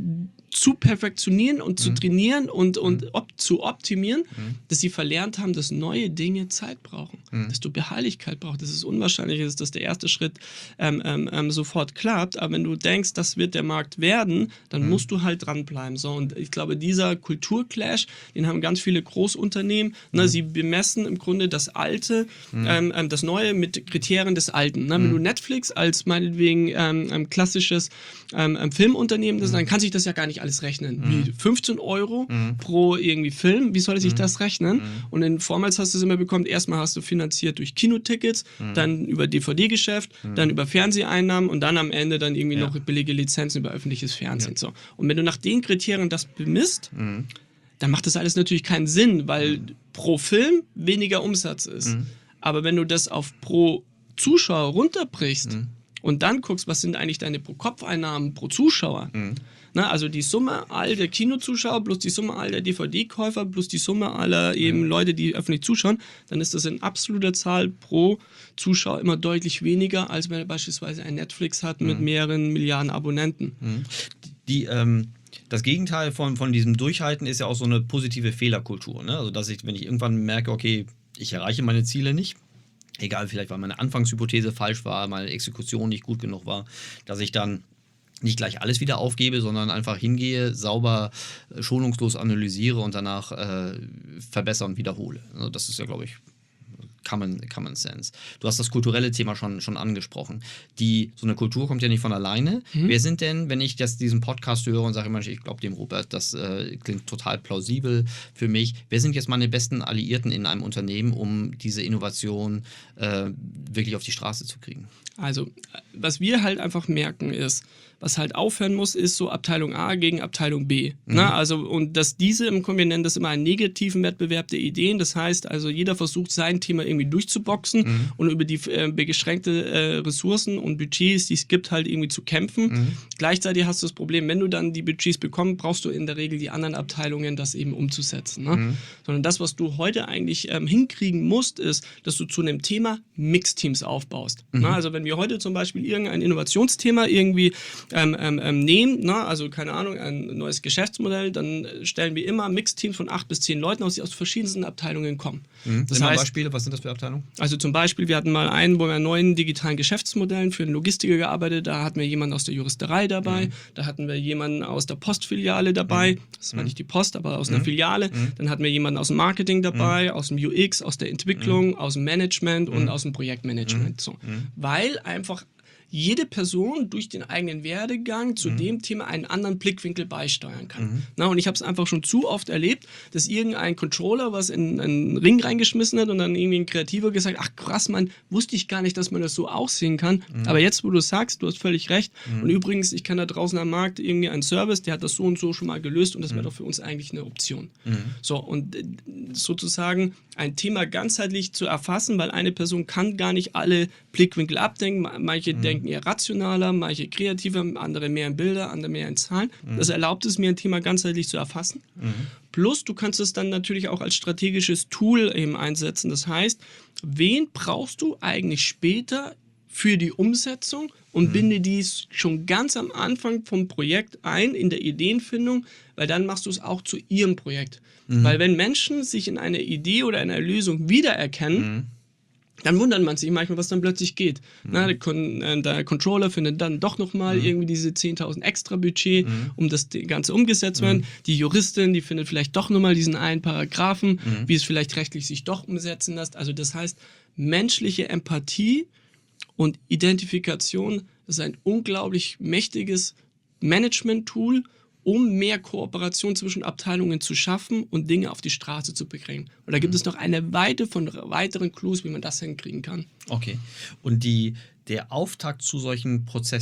zu perfektionieren und zu mhm. trainieren und, und mhm. op- zu optimieren, mhm. dass sie verlernt haben, dass neue Dinge Zeit brauchen, mhm. dass du Beharrlichkeit brauchst, dass es unwahrscheinlich ist, dass der erste Schritt ähm, ähm, ähm, sofort klappt, aber wenn du denkst, das wird der Markt werden, dann mhm. musst du halt dranbleiben. So, und ich glaube, dieser Kulturclash, den haben ganz viele Großunternehmen, mhm. ne, sie bemessen im Grunde das Alte, mhm. ähm, ähm, das Neue mit Kriterien des Alten. Ne? Mhm. Wenn du Netflix als meinetwegen ähm, ähm, klassisches ähm, ähm, Filmunternehmen, das, mhm. dann kann sich das ja gar nicht alles rechnen. Mhm. Wie fünfzehn Euro mhm. pro irgendwie Film, wie soll sich mhm. das rechnen? Mhm. Und in vormals hast du es immer bekommen, erstmal hast du finanziert durch Kinotickets, mhm. dann über D V D-Geschäft, mhm. dann über Fernseheinnahmen und dann am Ende dann irgendwie ja. noch billige Lizenzen über öffentliches Fernsehen. Ja. So. Und wenn du nach den Kriterien das bemisst, mhm. dann macht das alles natürlich keinen Sinn, weil mhm. pro Film weniger Umsatz ist. Mhm. Aber wenn du das auf pro Zuschauer runterbrichst mhm. und dann guckst, was sind eigentlich deine Pro-Kopf-Einnahmen pro Zuschauer, mhm. Na, also die Summe all der Kinozuschauer plus die Summe all der D V D-Käufer plus die Summe aller eben ja. Leute, die öffentlich zuschauen, dann ist das in absoluter Zahl pro Zuschauer immer deutlich weniger, als wenn er beispielsweise ein Netflix hat mit mhm. mehreren Milliarden Abonnenten. Mhm. Die, ähm, das Gegenteil von, von diesem Durchhalten ist ja auch so eine positive Fehlerkultur. Ne? Also dass ich, wenn ich irgendwann merke, okay, ich erreiche meine Ziele nicht, egal, vielleicht weil meine Anfangshypothese falsch war, meine Exekution nicht gut genug war, dass ich dann nicht gleich alles wieder aufgebe, sondern einfach hingehe, sauber, äh, schonungslos analysiere und danach äh, verbessern und wiederhole. Also das ist ja, glaube ich, Common, Common Sense. Du hast das kulturelle Thema schon, schon angesprochen. Die, so eine Kultur kommt ja nicht von alleine. Mhm. Wer sind denn, wenn ich das, diesen Podcast höre und sage immer, ich glaube dem Robert, das äh, klingt total plausibel für mich. Wer sind jetzt meine besten Alliierten in einem Unternehmen, um diese Innovation äh, wirklich auf die Straße zu kriegen? Also, was wir halt einfach merken ist, was halt aufhören muss, ist so Abteilung A gegen Abteilung B. Mhm. Na, also, und dass diese, im Grunde, wir nennen das immer einen negativen Wettbewerb der Ideen. Das heißt, also jeder versucht, sein Thema irgendwie durchzuboxen mhm. und über die äh, beschränkte äh, Ressourcen und Budgets, die es gibt, halt irgendwie zu kämpfen. Mhm. Gleichzeitig hast du das Problem, wenn du dann die Budgets bekommst, brauchst du in der Regel die anderen Abteilungen, das eben umzusetzen. Ne? Mhm. Sondern das, was du heute eigentlich ähm, hinkriegen musst, ist, dass du zu einem Thema Mixteams aufbaust. Mhm. Na, also wenn wir heute zum Beispiel irgendein Innovationsthema irgendwie ähm, ähm, nehmen, na, also keine Ahnung, ein neues Geschäftsmodell, dann stellen wir immer Mixteams von acht bis zehn Leuten aus, die aus verschiedensten Abteilungen kommen. Mhm. Das heißt, heißt, Beispiele, was sind das für Abteilungen? Also zum Beispiel, wir hatten mal einen, wo wir an neuen digitalen Geschäftsmodellen für einen Logistiker gearbeitet, da hatten wir jemanden aus der Juristerei dabei, mhm. da hatten wir jemanden aus der Postfiliale dabei, mhm. das war nicht die Post, aber aus einer mhm. Filiale, mhm. dann hatten wir jemanden aus dem Marketing dabei, mhm. aus dem U X, aus der Entwicklung, mhm. aus dem Management mhm. und aus dem Projektmanagement. Mhm. So. Mhm. Weil einfach jede Person durch den eigenen Werdegang zu mhm. dem Thema einen anderen Blickwinkel beisteuern kann. Mhm. Na, und ich habe es einfach schon zu oft erlebt, dass irgendein Controller was in einen Ring reingeschmissen hat und dann irgendwie ein Kreativer gesagt, ach krass, Mann, wusste ich gar nicht, dass man das so aussehen kann. Mhm. Aber jetzt, wo du sagst, du hast völlig recht. Mhm. Und übrigens, ich kann da draußen am Markt irgendwie einen Service, der hat das so und so schon mal gelöst und das wäre mhm. doch für uns eigentlich eine Option. Mhm. So, und äh, sozusagen ein Thema ganzheitlich zu erfassen, weil eine Person kann gar nicht alle Blickwinkel abdenken. Manche mhm. denken eher rationaler, manche kreativer, andere mehr in Bilder, andere mehr in Zahlen. Mhm. Das erlaubt es mir, ein Thema ganzheitlich zu erfassen. Mhm. Plus, du kannst es dann natürlich auch als strategisches Tool eben einsetzen. Das heißt, wen brauchst du eigentlich später für die Umsetzung und mhm. binde dies schon ganz am Anfang vom Projekt ein, in der Ideenfindung, weil dann machst du es auch zu ihrem Projekt. Mhm. Weil wenn Menschen sich in einer Idee oder einer Lösung wiedererkennen, mhm. dann wundert man sich manchmal, was dann plötzlich geht. Mhm. Na, der, Con- äh, der Controller findet dann doch nochmal mhm. irgendwie diese zehntausend extra Budget, mhm. um das Ganze umgesetzt zu werden. Mhm. Die Juristin, die findet vielleicht doch nochmal diesen einen Paragraphen, mhm. wie es vielleicht rechtlich sich doch umsetzen lässt. Also das heißt, menschliche Empathie und Identifikation, das ist ein unglaublich mächtiges Management-Tool, um mehr Kooperation zwischen Abteilungen zu schaffen und Dinge auf die Straße zu bringen. Und da gibt es noch eine Weite von weiteren Clues, wie man das hinkriegen kann. Okay. Und die, der Auftakt zu solchen Prozessen,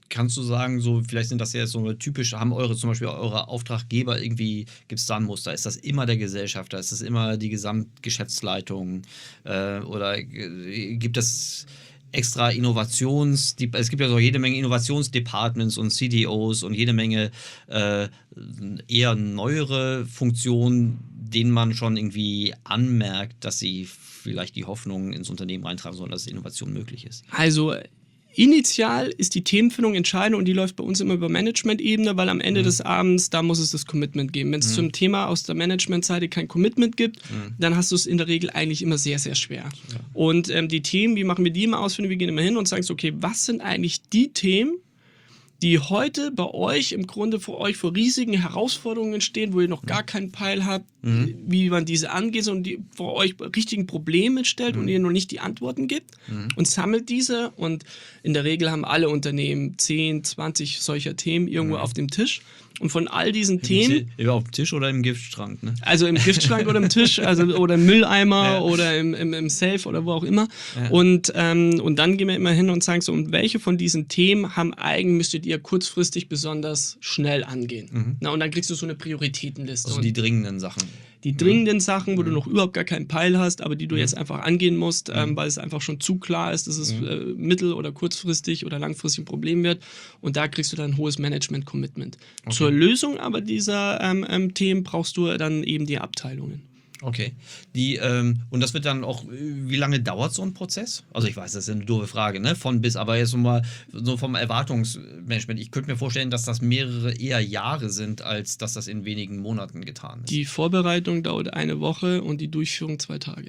kannst du sagen, so vielleicht sind das ja so eine typische, haben eure zum Beispiel eure Auftraggeber irgendwie, gibt es da ein Muster? Ist das immer der Gesellschafter? Ist das immer die Gesamtgeschäftsleitung? Äh, oder äh, gibt es extra Innovations, es gibt ja so jede Menge Innovationsdepartments und C D Os und jede Menge äh, eher neuere Funktionen, denen man schon irgendwie anmerkt, dass sie vielleicht die Hoffnung ins Unternehmen reintragen sollen, dass Innovation möglich ist. Also initial ist die Themenfindung entscheidend und die läuft bei uns immer über Management-Ebene, weil am Ende mhm. des Abends, da muss es das Commitment geben. Wenn es mhm. zum Thema aus der Management-Seite kein Commitment gibt, mhm. dann hast du es in der Regel eigentlich immer sehr, sehr schwer. Ja. Und ähm, die Themen, wie machen wir die immer aus? Wir gehen immer hin und sagen so, okay, was sind eigentlich die Themen, die heute bei euch im Grunde vor euch vor riesigen Herausforderungen stehen, wo ihr noch gar keinen Peil habt, mhm. wie man diese angeht und die vor euch richtigen Probleme stellt mhm. und ihr noch nicht die Antworten gibt mhm. und sammelt diese und in der Regel haben alle Unternehmen zehn, zwanzig solcher Themen irgendwo mhm. auf dem Tisch und von all diesen Im Themen... T- auf dem Tisch oder im Giftschrank, ne? Also im Giftschrank oder im Tisch, also oder im Mülleimer ja. oder im, im, im Safe oder wo auch immer. Ja. Und, ähm, und dann gehen wir immer hin und sagen so, und welche von diesen Themen haben eigen, müsstet ihr kurzfristig besonders schnell angehen. Mhm. Na, und dann kriegst du so eine Prioritätenliste. Also die dringenden Sachen. Die dringenden Sachen, wo mhm. du noch überhaupt gar keinen Peil hast, aber die du mhm. jetzt einfach angehen musst, ähm, mhm. weil es einfach schon zu klar ist, dass es mhm. äh, mittel- oder kurzfristig oder langfristig ein Problem wird. Und da kriegst du dann ein hohes Management-Commitment. Okay. Zur Lösung aber dieser ähm, ähm, Themen brauchst du dann eben die Abteilungen. Okay. Die, ähm, und das wird dann auch, wie lange dauert so ein Prozess? Also ich weiß, das ist eine doofe Frage, ne? Von bis, aber jetzt so mal so vom Erwartungsmanagement. Ich könnte mir vorstellen, dass das mehrere eher Jahre sind, als dass das in wenigen Monaten getan ist. Die Vorbereitung dauert eine Woche und die Durchführung zwei Tage.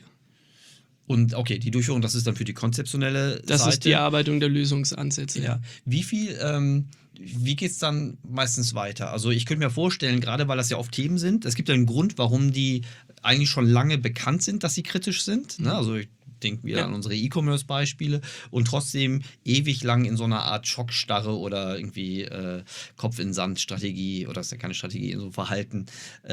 Und okay, die Durchführung, das ist dann für die konzeptionelle das Seite. Das ist die Erarbeitung der Lösungsansätze. Ja. Wie viel, ähm, wie geht es dann meistens weiter? Also ich könnte mir vorstellen, gerade weil das ja oft Themen sind, es gibt ja einen Grund, warum die eigentlich schon lange bekannt sind, dass sie kritisch sind. Mhm. Ne? Also ich denke wieder ja. an unsere E-Commerce-Beispiele und trotzdem ewig lang in so einer Art Schockstarre oder irgendwie äh, Kopf-in-Sand-Strategie, oder ist ja keine Strategie, in so einem Verhalten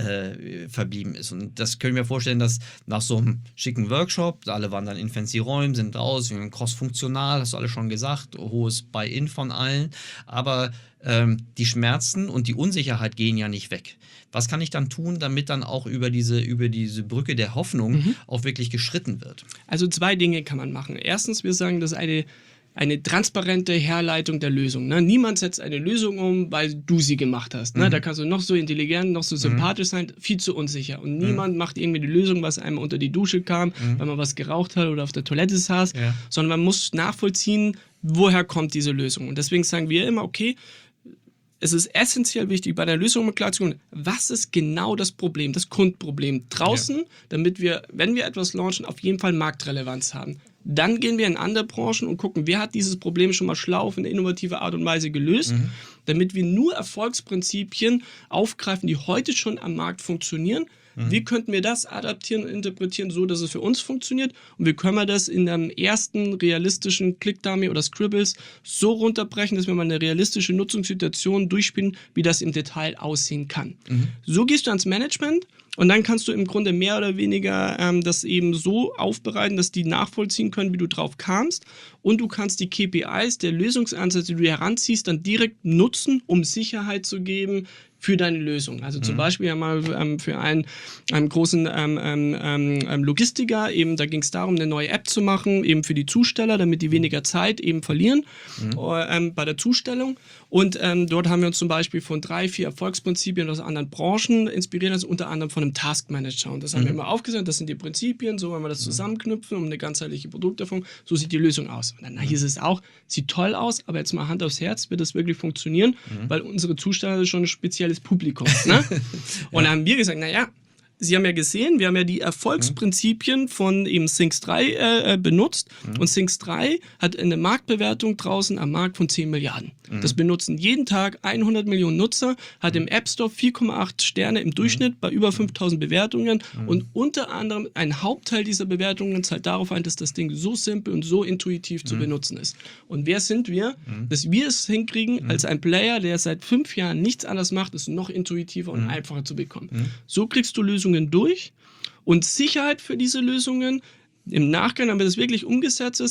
äh, verblieben ist. Und das können wir vorstellen, dass nach so einem schicken Workshop, alle waren dann in fancy Räumen, sind raus, cross-funktional, hast du alle schon gesagt, hohes Buy-in von allen, aber ähm, die Schmerzen und die Unsicherheit gehen ja nicht weg. Was kann ich dann tun, damit dann auch über diese, über diese Brücke der Hoffnung mhm. auch wirklich geschritten wird? Also zwei Dinge kann man machen. Erstens, wir sagen, das ist eine, eine transparente Herleitung der Lösung. Ne? Niemand setzt eine Lösung um, weil du sie gemacht hast. Ne? Mhm. Da kannst du noch so intelligent, noch so sympathisch mhm. sein, viel zu unsicher. Und niemand mhm. macht irgendwie die Lösung, was einem unter die Dusche kam, mhm. weil man was geraucht hat oder auf der Toilette saß, ja. sondern man muss nachvollziehen, woher kommt diese Lösung. Und deswegen sagen wir immer, okay, es ist essentiell wichtig, bei der Lösung mal klar zu machen, was ist genau das Problem, das Kundenproblem draußen, ja. damit wir, wenn wir etwas launchen, auf jeden Fall Marktrelevanz haben. Dann gehen wir in andere Branchen und gucken, wer hat dieses Problem schon mal schlau auf eine innovative Art und Weise gelöst, mhm. damit wir nur Erfolgsprinzipien aufgreifen, die heute schon am Markt funktionieren. Mhm. Wie könnten wir das adaptieren und interpretieren, so dass es für uns funktioniert? Und wie können wir das in einem ersten realistischen Click-Dummy oder Scribbles so runterbrechen, dass wir mal eine realistische Nutzungssituation durchspielen, wie das im Detail aussehen kann. Mhm. So gehst du ans Management und dann kannst du im Grunde mehr oder weniger ähm, das eben so aufbereiten, dass die nachvollziehen können, wie du drauf kamst. Und du kannst die K P Is der Lösungsansätze, die du heranziehst, dann direkt nutzen, um Sicherheit zu geben für deine Lösung. Also zum mhm. Beispiel ja mal ähm, für einen, einen großen ähm, ähm, Logistiker, eben da ging es darum, eine neue App zu machen, eben für die Zusteller, damit die weniger Zeit eben verlieren mhm. ähm, bei der Zustellung. Und ähm, dort haben wir uns zum Beispiel von drei, vier Erfolgsprinzipien aus anderen Branchen inspiriert, also unter anderem von einem Task Manager. Und das haben mhm. wir immer aufgesetzt, das sind die Prinzipien, so wollen wir das zusammenknüpfen, um eine ganzheitliche Produkterfahrung, so sieht die Lösung aus. Und dann hieß es auch, sieht toll aus, aber jetzt mal Hand aufs Herz, wird das wirklich funktionieren, mhm. weil unsere Zusteller sind schon ein spezielles Publikum. Ne? Und dann haben wir gesagt, naja, Sie haben ja gesehen, wir haben ja die Erfolgsprinzipien von eben Things drei äh, benutzt mhm. und Things drei hat eine Marktbewertung draußen am Markt von zehn Milliarden. Mhm. Das benutzen jeden Tag hundert Millionen Nutzer, hat im App Store vier Komma acht Sterne im Durchschnitt mhm. bei über fünftausend Bewertungen mhm. und unter anderem ein Hauptteil dieser Bewertungen zahlt darauf ein, dass das Ding so simpel und so intuitiv mhm. zu benutzen ist. Und wer sind wir, mhm. dass wir es hinkriegen, mhm. als ein Player, der seit fünf Jahren nichts anderes macht, es noch intuitiver und mhm. einfacher zu bekommen. Mhm. So kriegst du Lösungen durch und Sicherheit für diese Lösungen im Nachgang, damit das wirklich umgesetzt ist,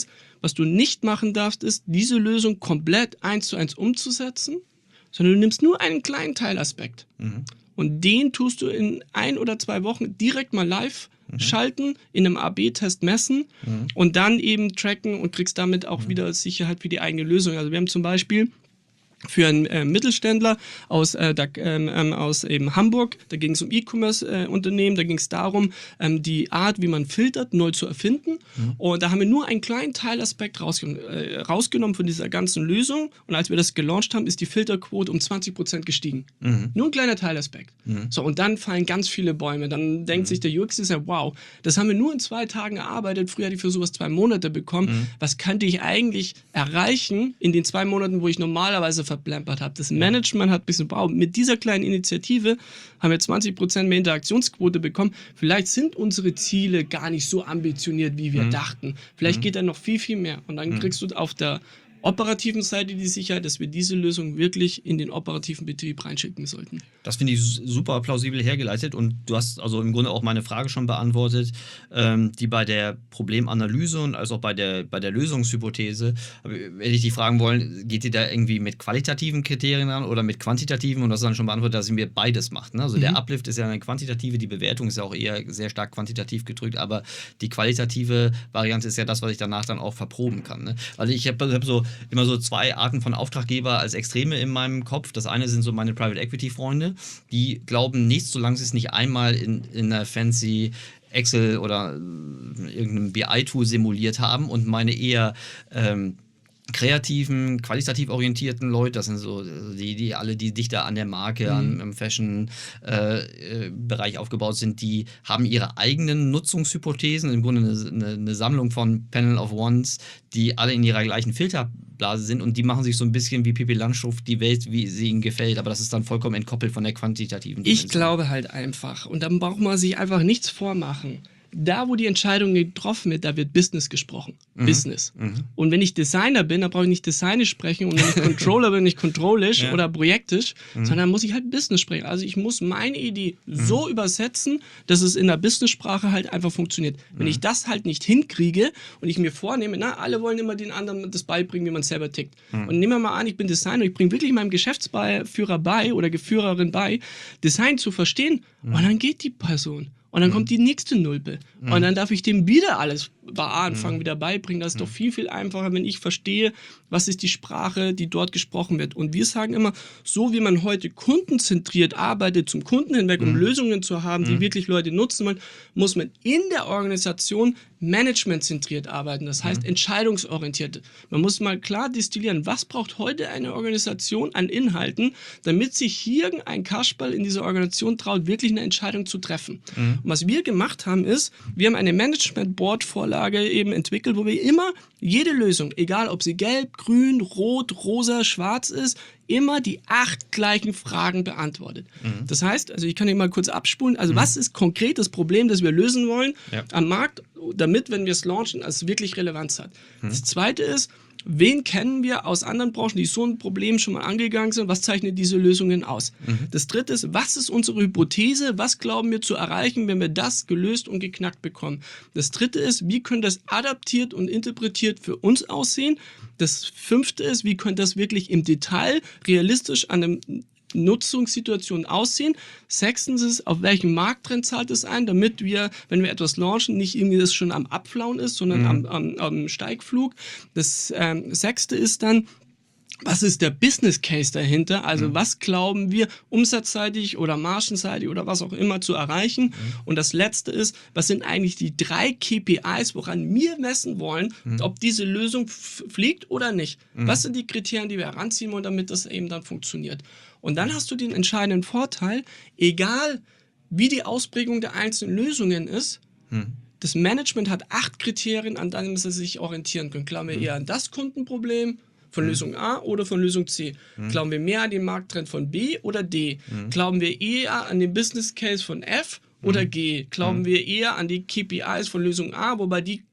Was du nicht machen darfst, ist, diese Lösung komplett eins zu eins umzusetzen, sondern du nimmst nur einen kleinen Teilaspekt. Mhm. Und den tust du in ein oder zwei Wochen direkt mal live mhm. schalten, in einem A B Test messen mhm. und dann eben tracken und kriegst damit auch mhm. wieder Sicherheit für die eigene Lösung. Also wir haben zum Beispiel für einen äh, Mittelständler aus, äh, da, ähm, aus eben Hamburg, da ging es um E-Commerce-Unternehmen, äh, da ging es darum, ähm, die Art, wie man filtert, neu zu erfinden. Mhm. Und da haben wir nur einen kleinen Teilaspekt rausgen äh, rausgenommen von dieser ganzen Lösung. Und als wir das gelauncht haben, ist die Filterquote um zwanzig Prozent gestiegen. Mhm. Nur ein kleiner Teilaspekt. Mhm. So, und dann fallen ganz viele Bäume. Dann denkt mhm. sich der U X-Designer, wow, das haben wir nur in zwei Tagen erarbeitet. Früher hatte ich für sowas zwei Monate bekommen. Mhm. Was könnte ich eigentlich erreichen in den zwei Monaten, wo ich normalerweise verplempert habe. Das Management hat ein bisschen, wow, mit dieser kleinen Initiative haben wir zwanzig Prozent mehr Interaktionsquote bekommen. Vielleicht sind unsere Ziele gar nicht so ambitioniert, wie wir mhm. dachten. Vielleicht mhm. geht da noch viel, viel mehr. Und dann mhm. kriegst du auf der operativen Seite die Sicherheit, dass wir diese Lösung wirklich in den operativen Betrieb reinschicken sollten. Das finde ich super plausibel hergeleitet und du hast also im Grunde auch meine Frage schon beantwortet, ähm, die bei der Problemanalyse und als auch bei der, bei der Lösungshypothese, wenn ich dich fragen wollen, geht ihr da irgendwie mit qualitativen Kriterien an oder mit quantitativen und das ist dann schon beantwortet, dass ihr beides macht. Ne? Also mhm. der Uplift ist ja eine quantitative, die Bewertung ist ja auch eher sehr stark quantitativ gedrückt, aber die qualitative Variante ist ja das, was ich danach dann auch verproben kann. Ne? Also ich habe hab so immer so zwei Arten von Auftraggeber als Extreme in meinem Kopf. Das eine sind so meine Private Equity Freunde, die glauben nichts, solange sie es nicht einmal in, in einer fancy Excel oder irgendeinem B I-Tool simuliert haben und meine eher ähm, kreativen, qualitativ orientierten Leute, das sind so die, die alle, die dichter an der Marke, mhm. an, am Fashion-Bereich äh, aufgebaut sind, die haben ihre eigenen Nutzungshypothesen, im Grunde eine, eine, eine Sammlung von Panel of Ones, die alle in ihrer gleichen Filterblase sind und die machen sich so ein bisschen wie Pippi Langstrumpf die Welt, wie sie ihnen gefällt, aber das ist dann vollkommen entkoppelt von der quantitativen Dimension. Ich glaube halt einfach, und dann braucht man sich einfach nichts vormachen. Da, wo die Entscheidung getroffen wird, da wird Business gesprochen. Mhm. Business. Mhm. Und wenn ich Designer bin, dann brauche ich nicht designisch sprechen und wenn ich Controller bin, nicht controllisch ja. oder projektisch, mhm. sondern muss ich halt Business sprechen. Also ich muss meine Idee mhm. so übersetzen, dass es in der Business-Sprache halt einfach funktioniert. Mhm. Wenn ich das halt nicht hinkriege und ich mir vornehme, na, alle wollen immer den anderen das beibringen, wie man selber tickt. Mhm. Und nehmen wir mal an, ich bin Designer, ich bringe wirklich meinem Geschäftsführer bei oder Geführerin bei, Design zu verstehen mhm. und dann geht die Person. Und dann mhm. kommt die nächste Nulpe. Mhm. Und dann darf ich dem wieder alles bei A anfangen, mhm. wieder beibringen. Das ist mhm. doch viel, viel einfacher, wenn ich verstehe, was ist die Sprache, die dort gesprochen wird. Und wir sagen immer, so wie man heute kundenzentriert arbeitet, zum Kunden hinweg, um mhm. Lösungen zu haben, die mhm. wirklich Leute nutzen wollen, muss man in der Organisation managementzentriert arbeiten. Das heißt, mhm. entscheidungsorientiert. Man muss mal klar destillieren, was braucht heute eine Organisation an Inhalten, damit sich hier ein Kasperl in dieser Organisation traut, wirklich eine Entscheidung zu treffen. Mhm. Und was wir gemacht haben, ist, wir haben eine Management-Board-Vorlage eben entwickelt, wo wir immer jede Lösung, egal ob sie gelb, grün, rot, rosa, schwarz ist, immer die acht gleichen Fragen beantwortet. Mhm. Das heißt, also ich kann hier mal kurz abspulen, also mhm. was ist konkret das Problem, das wir lösen wollen ja. am Markt, damit, wenn wir es launchen, es wirklich Relevanz hat. Mhm. Das zweite ist, wen kennen wir aus anderen Branchen, die so ein Problem schon mal angegangen sind? Was zeichnet diese Lösungen aus? Mhm. Das dritte ist, was ist unsere Hypothese? Was glauben wir zu erreichen, wenn wir das gelöst und geknackt bekommen? Das dritte ist, wie könnte das adaptiert und interpretiert für uns aussehen? Das fünfte ist, wie könnte das wirklich im Detail realistisch an einem Nutzungssituation aussehen. Sechstens ist, auf welchen Markttrend zahlt es ein, damit wir, wenn wir etwas launchen, nicht irgendwie das schon am Abflauen ist, sondern mhm. am, am, am Steigflug. Das ähm, sechste ist dann, was ist der Business Case dahinter? Also mhm. was glauben wir umsatzseitig oder margenseitig oder was auch immer zu erreichen? Mhm. Und das letzte ist, was sind eigentlich die drei K P Is, woran wir messen wollen, mhm. ob diese Lösung fliegt oder nicht? Mhm. Was sind die Kriterien, die wir heranziehen wollen, damit das eben dann funktioniert? Und dann hast du den entscheidenden Vorteil, egal wie die Ausprägung der einzelnen Lösungen ist, mhm. das Management hat acht Kriterien, an denen sie sich orientieren können. Glauben wir mhm. eher an das Kundenproblem von mhm. Lösung A oder von Lösung C? Mhm. Glauben wir mehr an den Markttrend von B oder D? Mhm. Glauben wir eher an den Business Case von F oder mhm. G? Glauben mhm. wir eher an die K P Is von Lösung A, wobei die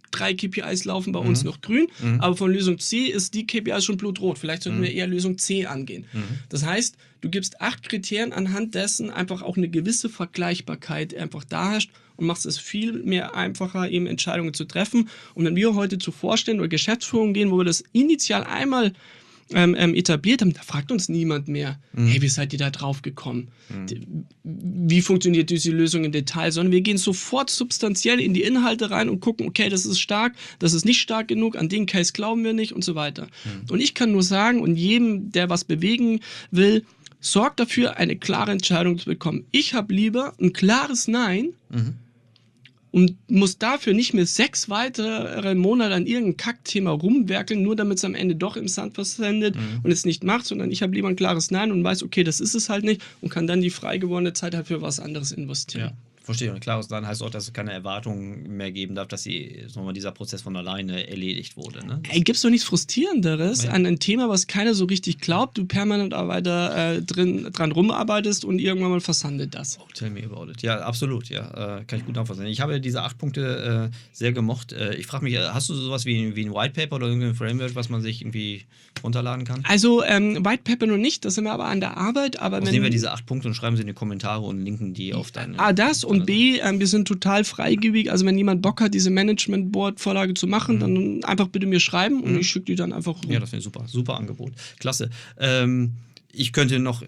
drei K P Is laufen bei Mhm. uns noch grün, Mhm. aber von Lösung C ist die K P I schon blutrot. Vielleicht sollten Mhm. wir eher Lösung C angehen. Mhm. Das heißt, du gibst acht Kriterien, anhand dessen einfach auch eine gewisse Vergleichbarkeit einfach da herrscht und machst es viel mehr einfacher, eben Entscheidungen zu treffen. Und wenn wir heute zu Vorständen oder Geschäftsführungen gehen, wo wir das initial einmal ähm, ähm, etabliert haben, da fragt uns niemand mehr, Mhm. hey, wie seid ihr da drauf gekommen? Mhm. D- Wie funktioniert diese Lösung im Detail? Sondern wir gehen sofort substanziell in die Inhalte rein und gucken, okay, das ist stark, das ist nicht stark genug, an den Case glauben wir nicht und so weiter. Mhm. Und ich kann nur sagen, und jedem, der was bewegen will, sorgt dafür, eine klare Entscheidung zu bekommen. Ich habe lieber ein klares Nein Mhm. und muss dafür nicht mehr sechs weitere Monate an irgendeinem Kackthema rumwerkeln, nur damit es am Ende doch im Sand versendet Mhm. und es nicht macht, sondern ich habe lieber ein klares Nein und weiß, okay, das ist es halt nicht und kann dann die frei gewordene Zeit halt für was anderes investieren. Ja, verstehe. Und klares Nein heißt auch, dass es keine Erwartungen mehr geben darf, dass sie, sagen wir mal, dieser Prozess von alleine erledigt wurde. Ne? Ey, gibt's doch nichts Frustrierenderes Ja. an ein Thema, was keiner so richtig glaubt, du permanent aber weiter äh, drin, dran rumarbeitest und irgendwann mal versandet das. Oh, tell me about it. Ja, absolut. Ja, äh, kann ich gut nachvollziehen. Ich habe diese acht Punkte äh, sehr gemocht. Äh, ich frage mich, äh, hast du sowas wie, wie ein White Paper oder irgendein Framework, was man sich irgendwie runterladen kann? Also ähm, White Paper noch nicht, da sind wir aber an der Arbeit. Aber Also wenn, nehmen wir diese acht Punkte und schreiben sie in die Kommentare und linken die auf deine. A, das auf und deine B, ähm, wir sind total freigebig. Also wenn jemand Bock hat, diese Management-Board-Vorlage zu machen, Mhm. dann einfach bitte mir schreiben und Mhm. ich schicke die dann einfach rum. Ja, das wäre super. Super Angebot. Klasse. Ähm, ich könnte noch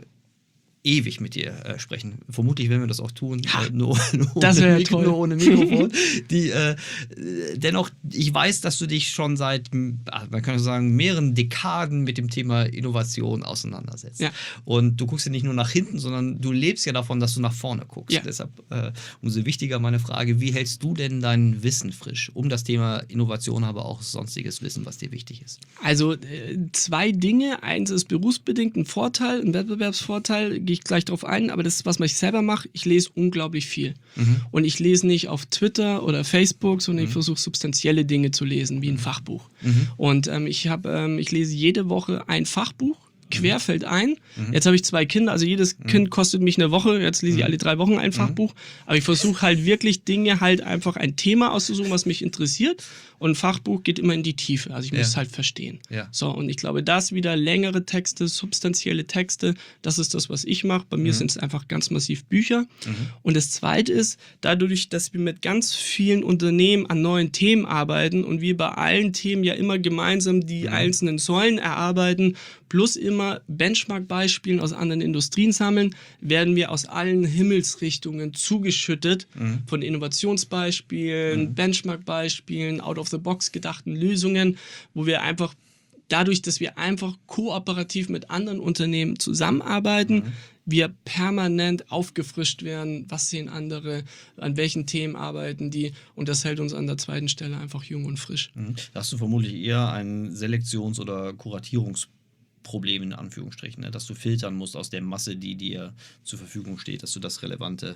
ewig mit dir äh, sprechen. Vermutlich werden wir das auch tun. Ja, äh, nur, nur, das ohne wär Mik- toll. nur ohne Mikrofon. Die, äh, dennoch, ich weiß, dass du dich schon seit, m, ah, man kann sagen, mehreren Dekaden mit dem Thema Innovation auseinandersetzt. Ja. Und du guckst ja nicht nur nach hinten, sondern du lebst ja davon, dass du nach vorne guckst. Ja. Deshalb äh, umso wichtiger meine Frage, wie hältst du denn dein Wissen frisch? Um das Thema Innovation, aber auch sonstiges Wissen, was dir wichtig ist. Also äh, zwei Dinge. Eins ist berufsbedingt ein Vorteil, ein Wettbewerbsvorteil, gehe ich gleich drauf ein, aber das ist, was ich selber mache, ich lese unglaublich viel. Mhm. Und ich lese nicht auf Twitter oder Facebook, sondern ich versuche substanzielle Dinge zu lesen, wie ein Fachbuch. Mhm. Und ähm, ich, hab, ähm, ich lese jede Woche ein Fachbuch, querfeld ein. Mhm. Jetzt habe ich zwei Kinder, also jedes Kind kostet mich eine Woche, jetzt lese ich alle drei Wochen ein Fachbuch. Aber ich versuche halt wirklich Dinge, halt einfach ein Thema auszusuchen, was mich interessiert. Und ein Fachbuch geht immer in die Tiefe, also ich muss Ja. es halt verstehen. Ja. So, und ich glaube, das wieder längere Texte, substanzielle Texte, das ist das, was ich mache. Bei mir sind es einfach ganz massiv Bücher. Und das Zweite ist, dadurch, dass wir mit ganz vielen Unternehmen an neuen Themen arbeiten und wir bei allen Themen ja immer gemeinsam die einzelnen Säulen erarbeiten, plus immer Benchmark-Beispielen aus anderen Industrien sammeln, werden wir aus allen Himmelsrichtungen zugeschüttet von Innovationsbeispielen, Benchmark-Beispielen, out-of-the-box gedachten Lösungen, wo wir einfach dadurch, dass wir einfach kooperativ mit anderen Unternehmen zusammenarbeiten, wir permanent aufgefrischt werden, was sehen andere, an welchen Themen arbeiten die und das hält uns an der zweiten Stelle einfach jung und frisch. Mhm. Da hast du vermutlich eher ein Selektions- oder Kuratierungsproblem in Anführungsstrichen, ne? Dass du filtern musst aus der Masse, die dir zur Verfügung steht, dass du das Relevante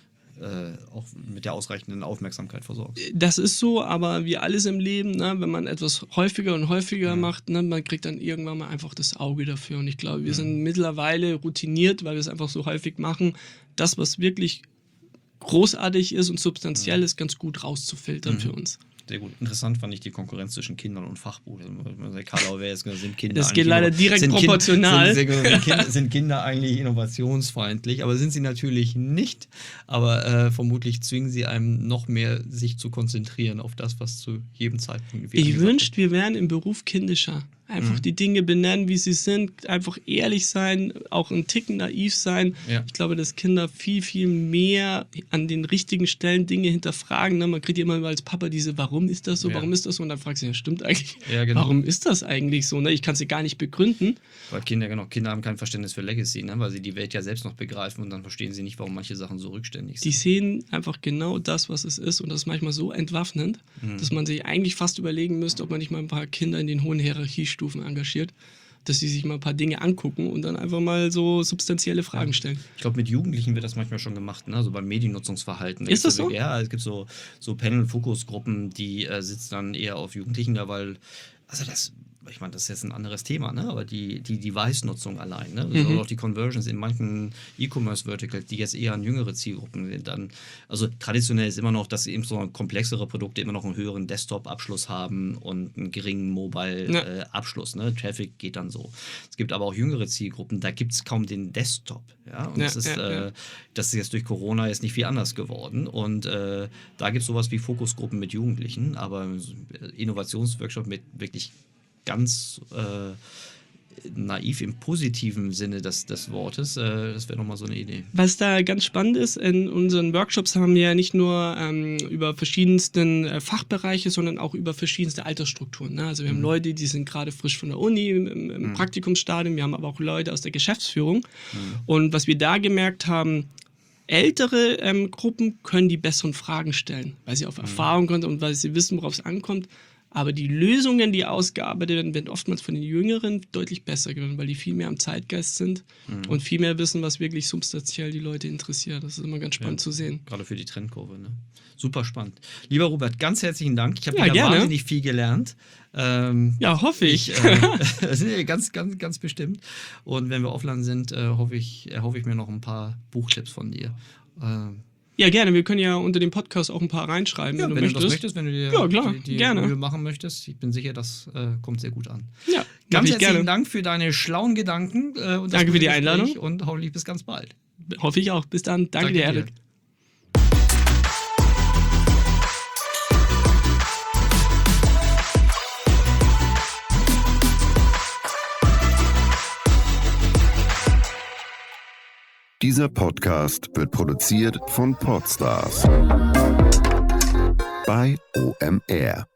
äh, auch mit der ausreichenden Aufmerksamkeit versorgst. Das ist so, aber wie alles im Leben, ne, wenn man etwas häufiger und häufiger macht, ne, man kriegt dann irgendwann mal einfach das Auge dafür. Und ich glaube, wir sind mittlerweile routiniert, weil wir es einfach so häufig machen, das, was wirklich großartig ist und substanziell ist, ganz gut rauszufiltern für uns. Sehr gut. Interessant fand ich die Konkurrenz zwischen Kindern und Fachbuch. Karl, wer ist, sind Kinder Das eigentlich geht leider inno- direkt sind kind- proportional. Sind, sind, Kinder, sind Kinder eigentlich innovationsfreundlich? Aber sind sie natürlich nicht. Aber äh, vermutlich zwingen sie einem noch mehr, sich zu konzentrieren auf das, was zu jedem Zeitpunkt. wie Ich angesagt wünschte, wir wären im Beruf kindischer. Einfach die Dinge benennen, wie sie sind, einfach ehrlich sein, auch ein Ticken naiv sein. Ja. Ich glaube, dass Kinder viel, viel mehr an den richtigen Stellen Dinge hinterfragen. Ne? Man kriegt ja immer als Papa diese, warum ist das so, Ja. warum ist das so? Und dann fragst du, ja, stimmt eigentlich, Ja, genau. warum ist das eigentlich so? Ne? Ich kann es dir gar nicht begründen. Weil Kinder, genau, Kinder haben kein Verständnis für Legacy, ne? Weil sie die Welt ja selbst noch begreifen und dann verstehen sie nicht, warum manche Sachen so rückständig Die sind. sehen einfach genau das, was es ist. Und das ist manchmal so entwaffnend, Mhm. dass man sich eigentlich fast überlegen müsste, ob man nicht mal ein paar Kinder in den hohen Hierarchiestufen engagiert, dass sie sich mal ein paar Dinge angucken und dann einfach mal so substanzielle Fragen stellen. Ich glaube, mit Jugendlichen wird das manchmal schon gemacht, ne? Also beim Mediennutzungsverhalten. Da Ist gibt's das so? Ja, es gibt so, so Panel-Fokus-Gruppen, die äh, sitzen dann eher auf Jugendlichen da, weil, also das ich meine, das ist jetzt ein anderes Thema, ne? Aber die, die Device-Nutzung allein, ne? Mhm. Also auch die Conversions in manchen E-Commerce-Verticals, die jetzt eher an jüngere Zielgruppen sind, dann, also traditionell ist immer noch, dass eben so komplexere Produkte immer noch einen höheren Desktop-Abschluss haben und einen geringen Mobile-Abschluss, Ja. ne? Traffic geht dann so. Es gibt aber auch jüngere Zielgruppen, da gibt es kaum den Desktop, ja? Und Ja, das ist, ja, äh, ja. das ist jetzt durch Corona jetzt nicht viel anders geworden und äh, da gibt es sowas wie Fokusgruppen mit Jugendlichen, aber Innovationsworkshop mit wirklich ganz äh, naiv im positiven Sinne des, des Wortes, äh, das wäre nochmal so eine Idee. Was da ganz spannend ist, in unseren Workshops haben wir ja nicht nur ähm, über verschiedensten äh, Fachbereiche, sondern auch über verschiedenste Altersstrukturen. Ne? Also wir haben Mhm. Leute, die sind gerade frisch von der Uni im, im, im Mhm. Praktikumsstadium, wir haben aber auch Leute aus der Geschäftsführung. Mhm. Und was wir da gemerkt haben, ältere ähm, Gruppen können die besseren Fragen stellen, weil sie auf Erfahrung kommen und weil sie wissen, worauf es ankommt. Aber die Lösungen, die ausgearbeitet werden, werden oftmals von den Jüngeren deutlich besser geworden, weil die viel mehr am Zeitgeist sind Mhm. und viel mehr wissen, was wirklich substanziell die Leute interessiert. Das ist immer ganz spannend Ja. zu sehen. Gerade für die Trendkurve. Ne? Super spannend. Lieber Robert, ganz herzlichen Dank. Ich habe Ja, wieder gerne. wahnsinnig viel gelernt. Ähm, Ja, hoffe ich. ich äh, nee, ganz, ganz, ganz bestimmt. Und wenn wir offline sind, äh, hoffe ich, erhoffe ich mir noch ein paar Buchtipps von dir. Ähm, Ja, gerne. Wir können ja unter dem Podcast auch ein paar reinschreiben, ja, wenn, wenn du du das möchtest. möchtest, wenn du dir Ja, klar, die, die gerne. Mühe machen möchtest. Ich bin sicher, das äh, kommt sehr gut an. Ja, Ganz mach ich herzlichen gerne. Dank für deine schlauen Gedanken. Äh, und das Danke für gute die Gespräch Einladung. Und hoffentlich bis ganz bald. Hoffe ich auch. Bis dann. Danke, Danke dir, dir. Erik. Dieser Podcast wird produziert von Podstars bei O M R.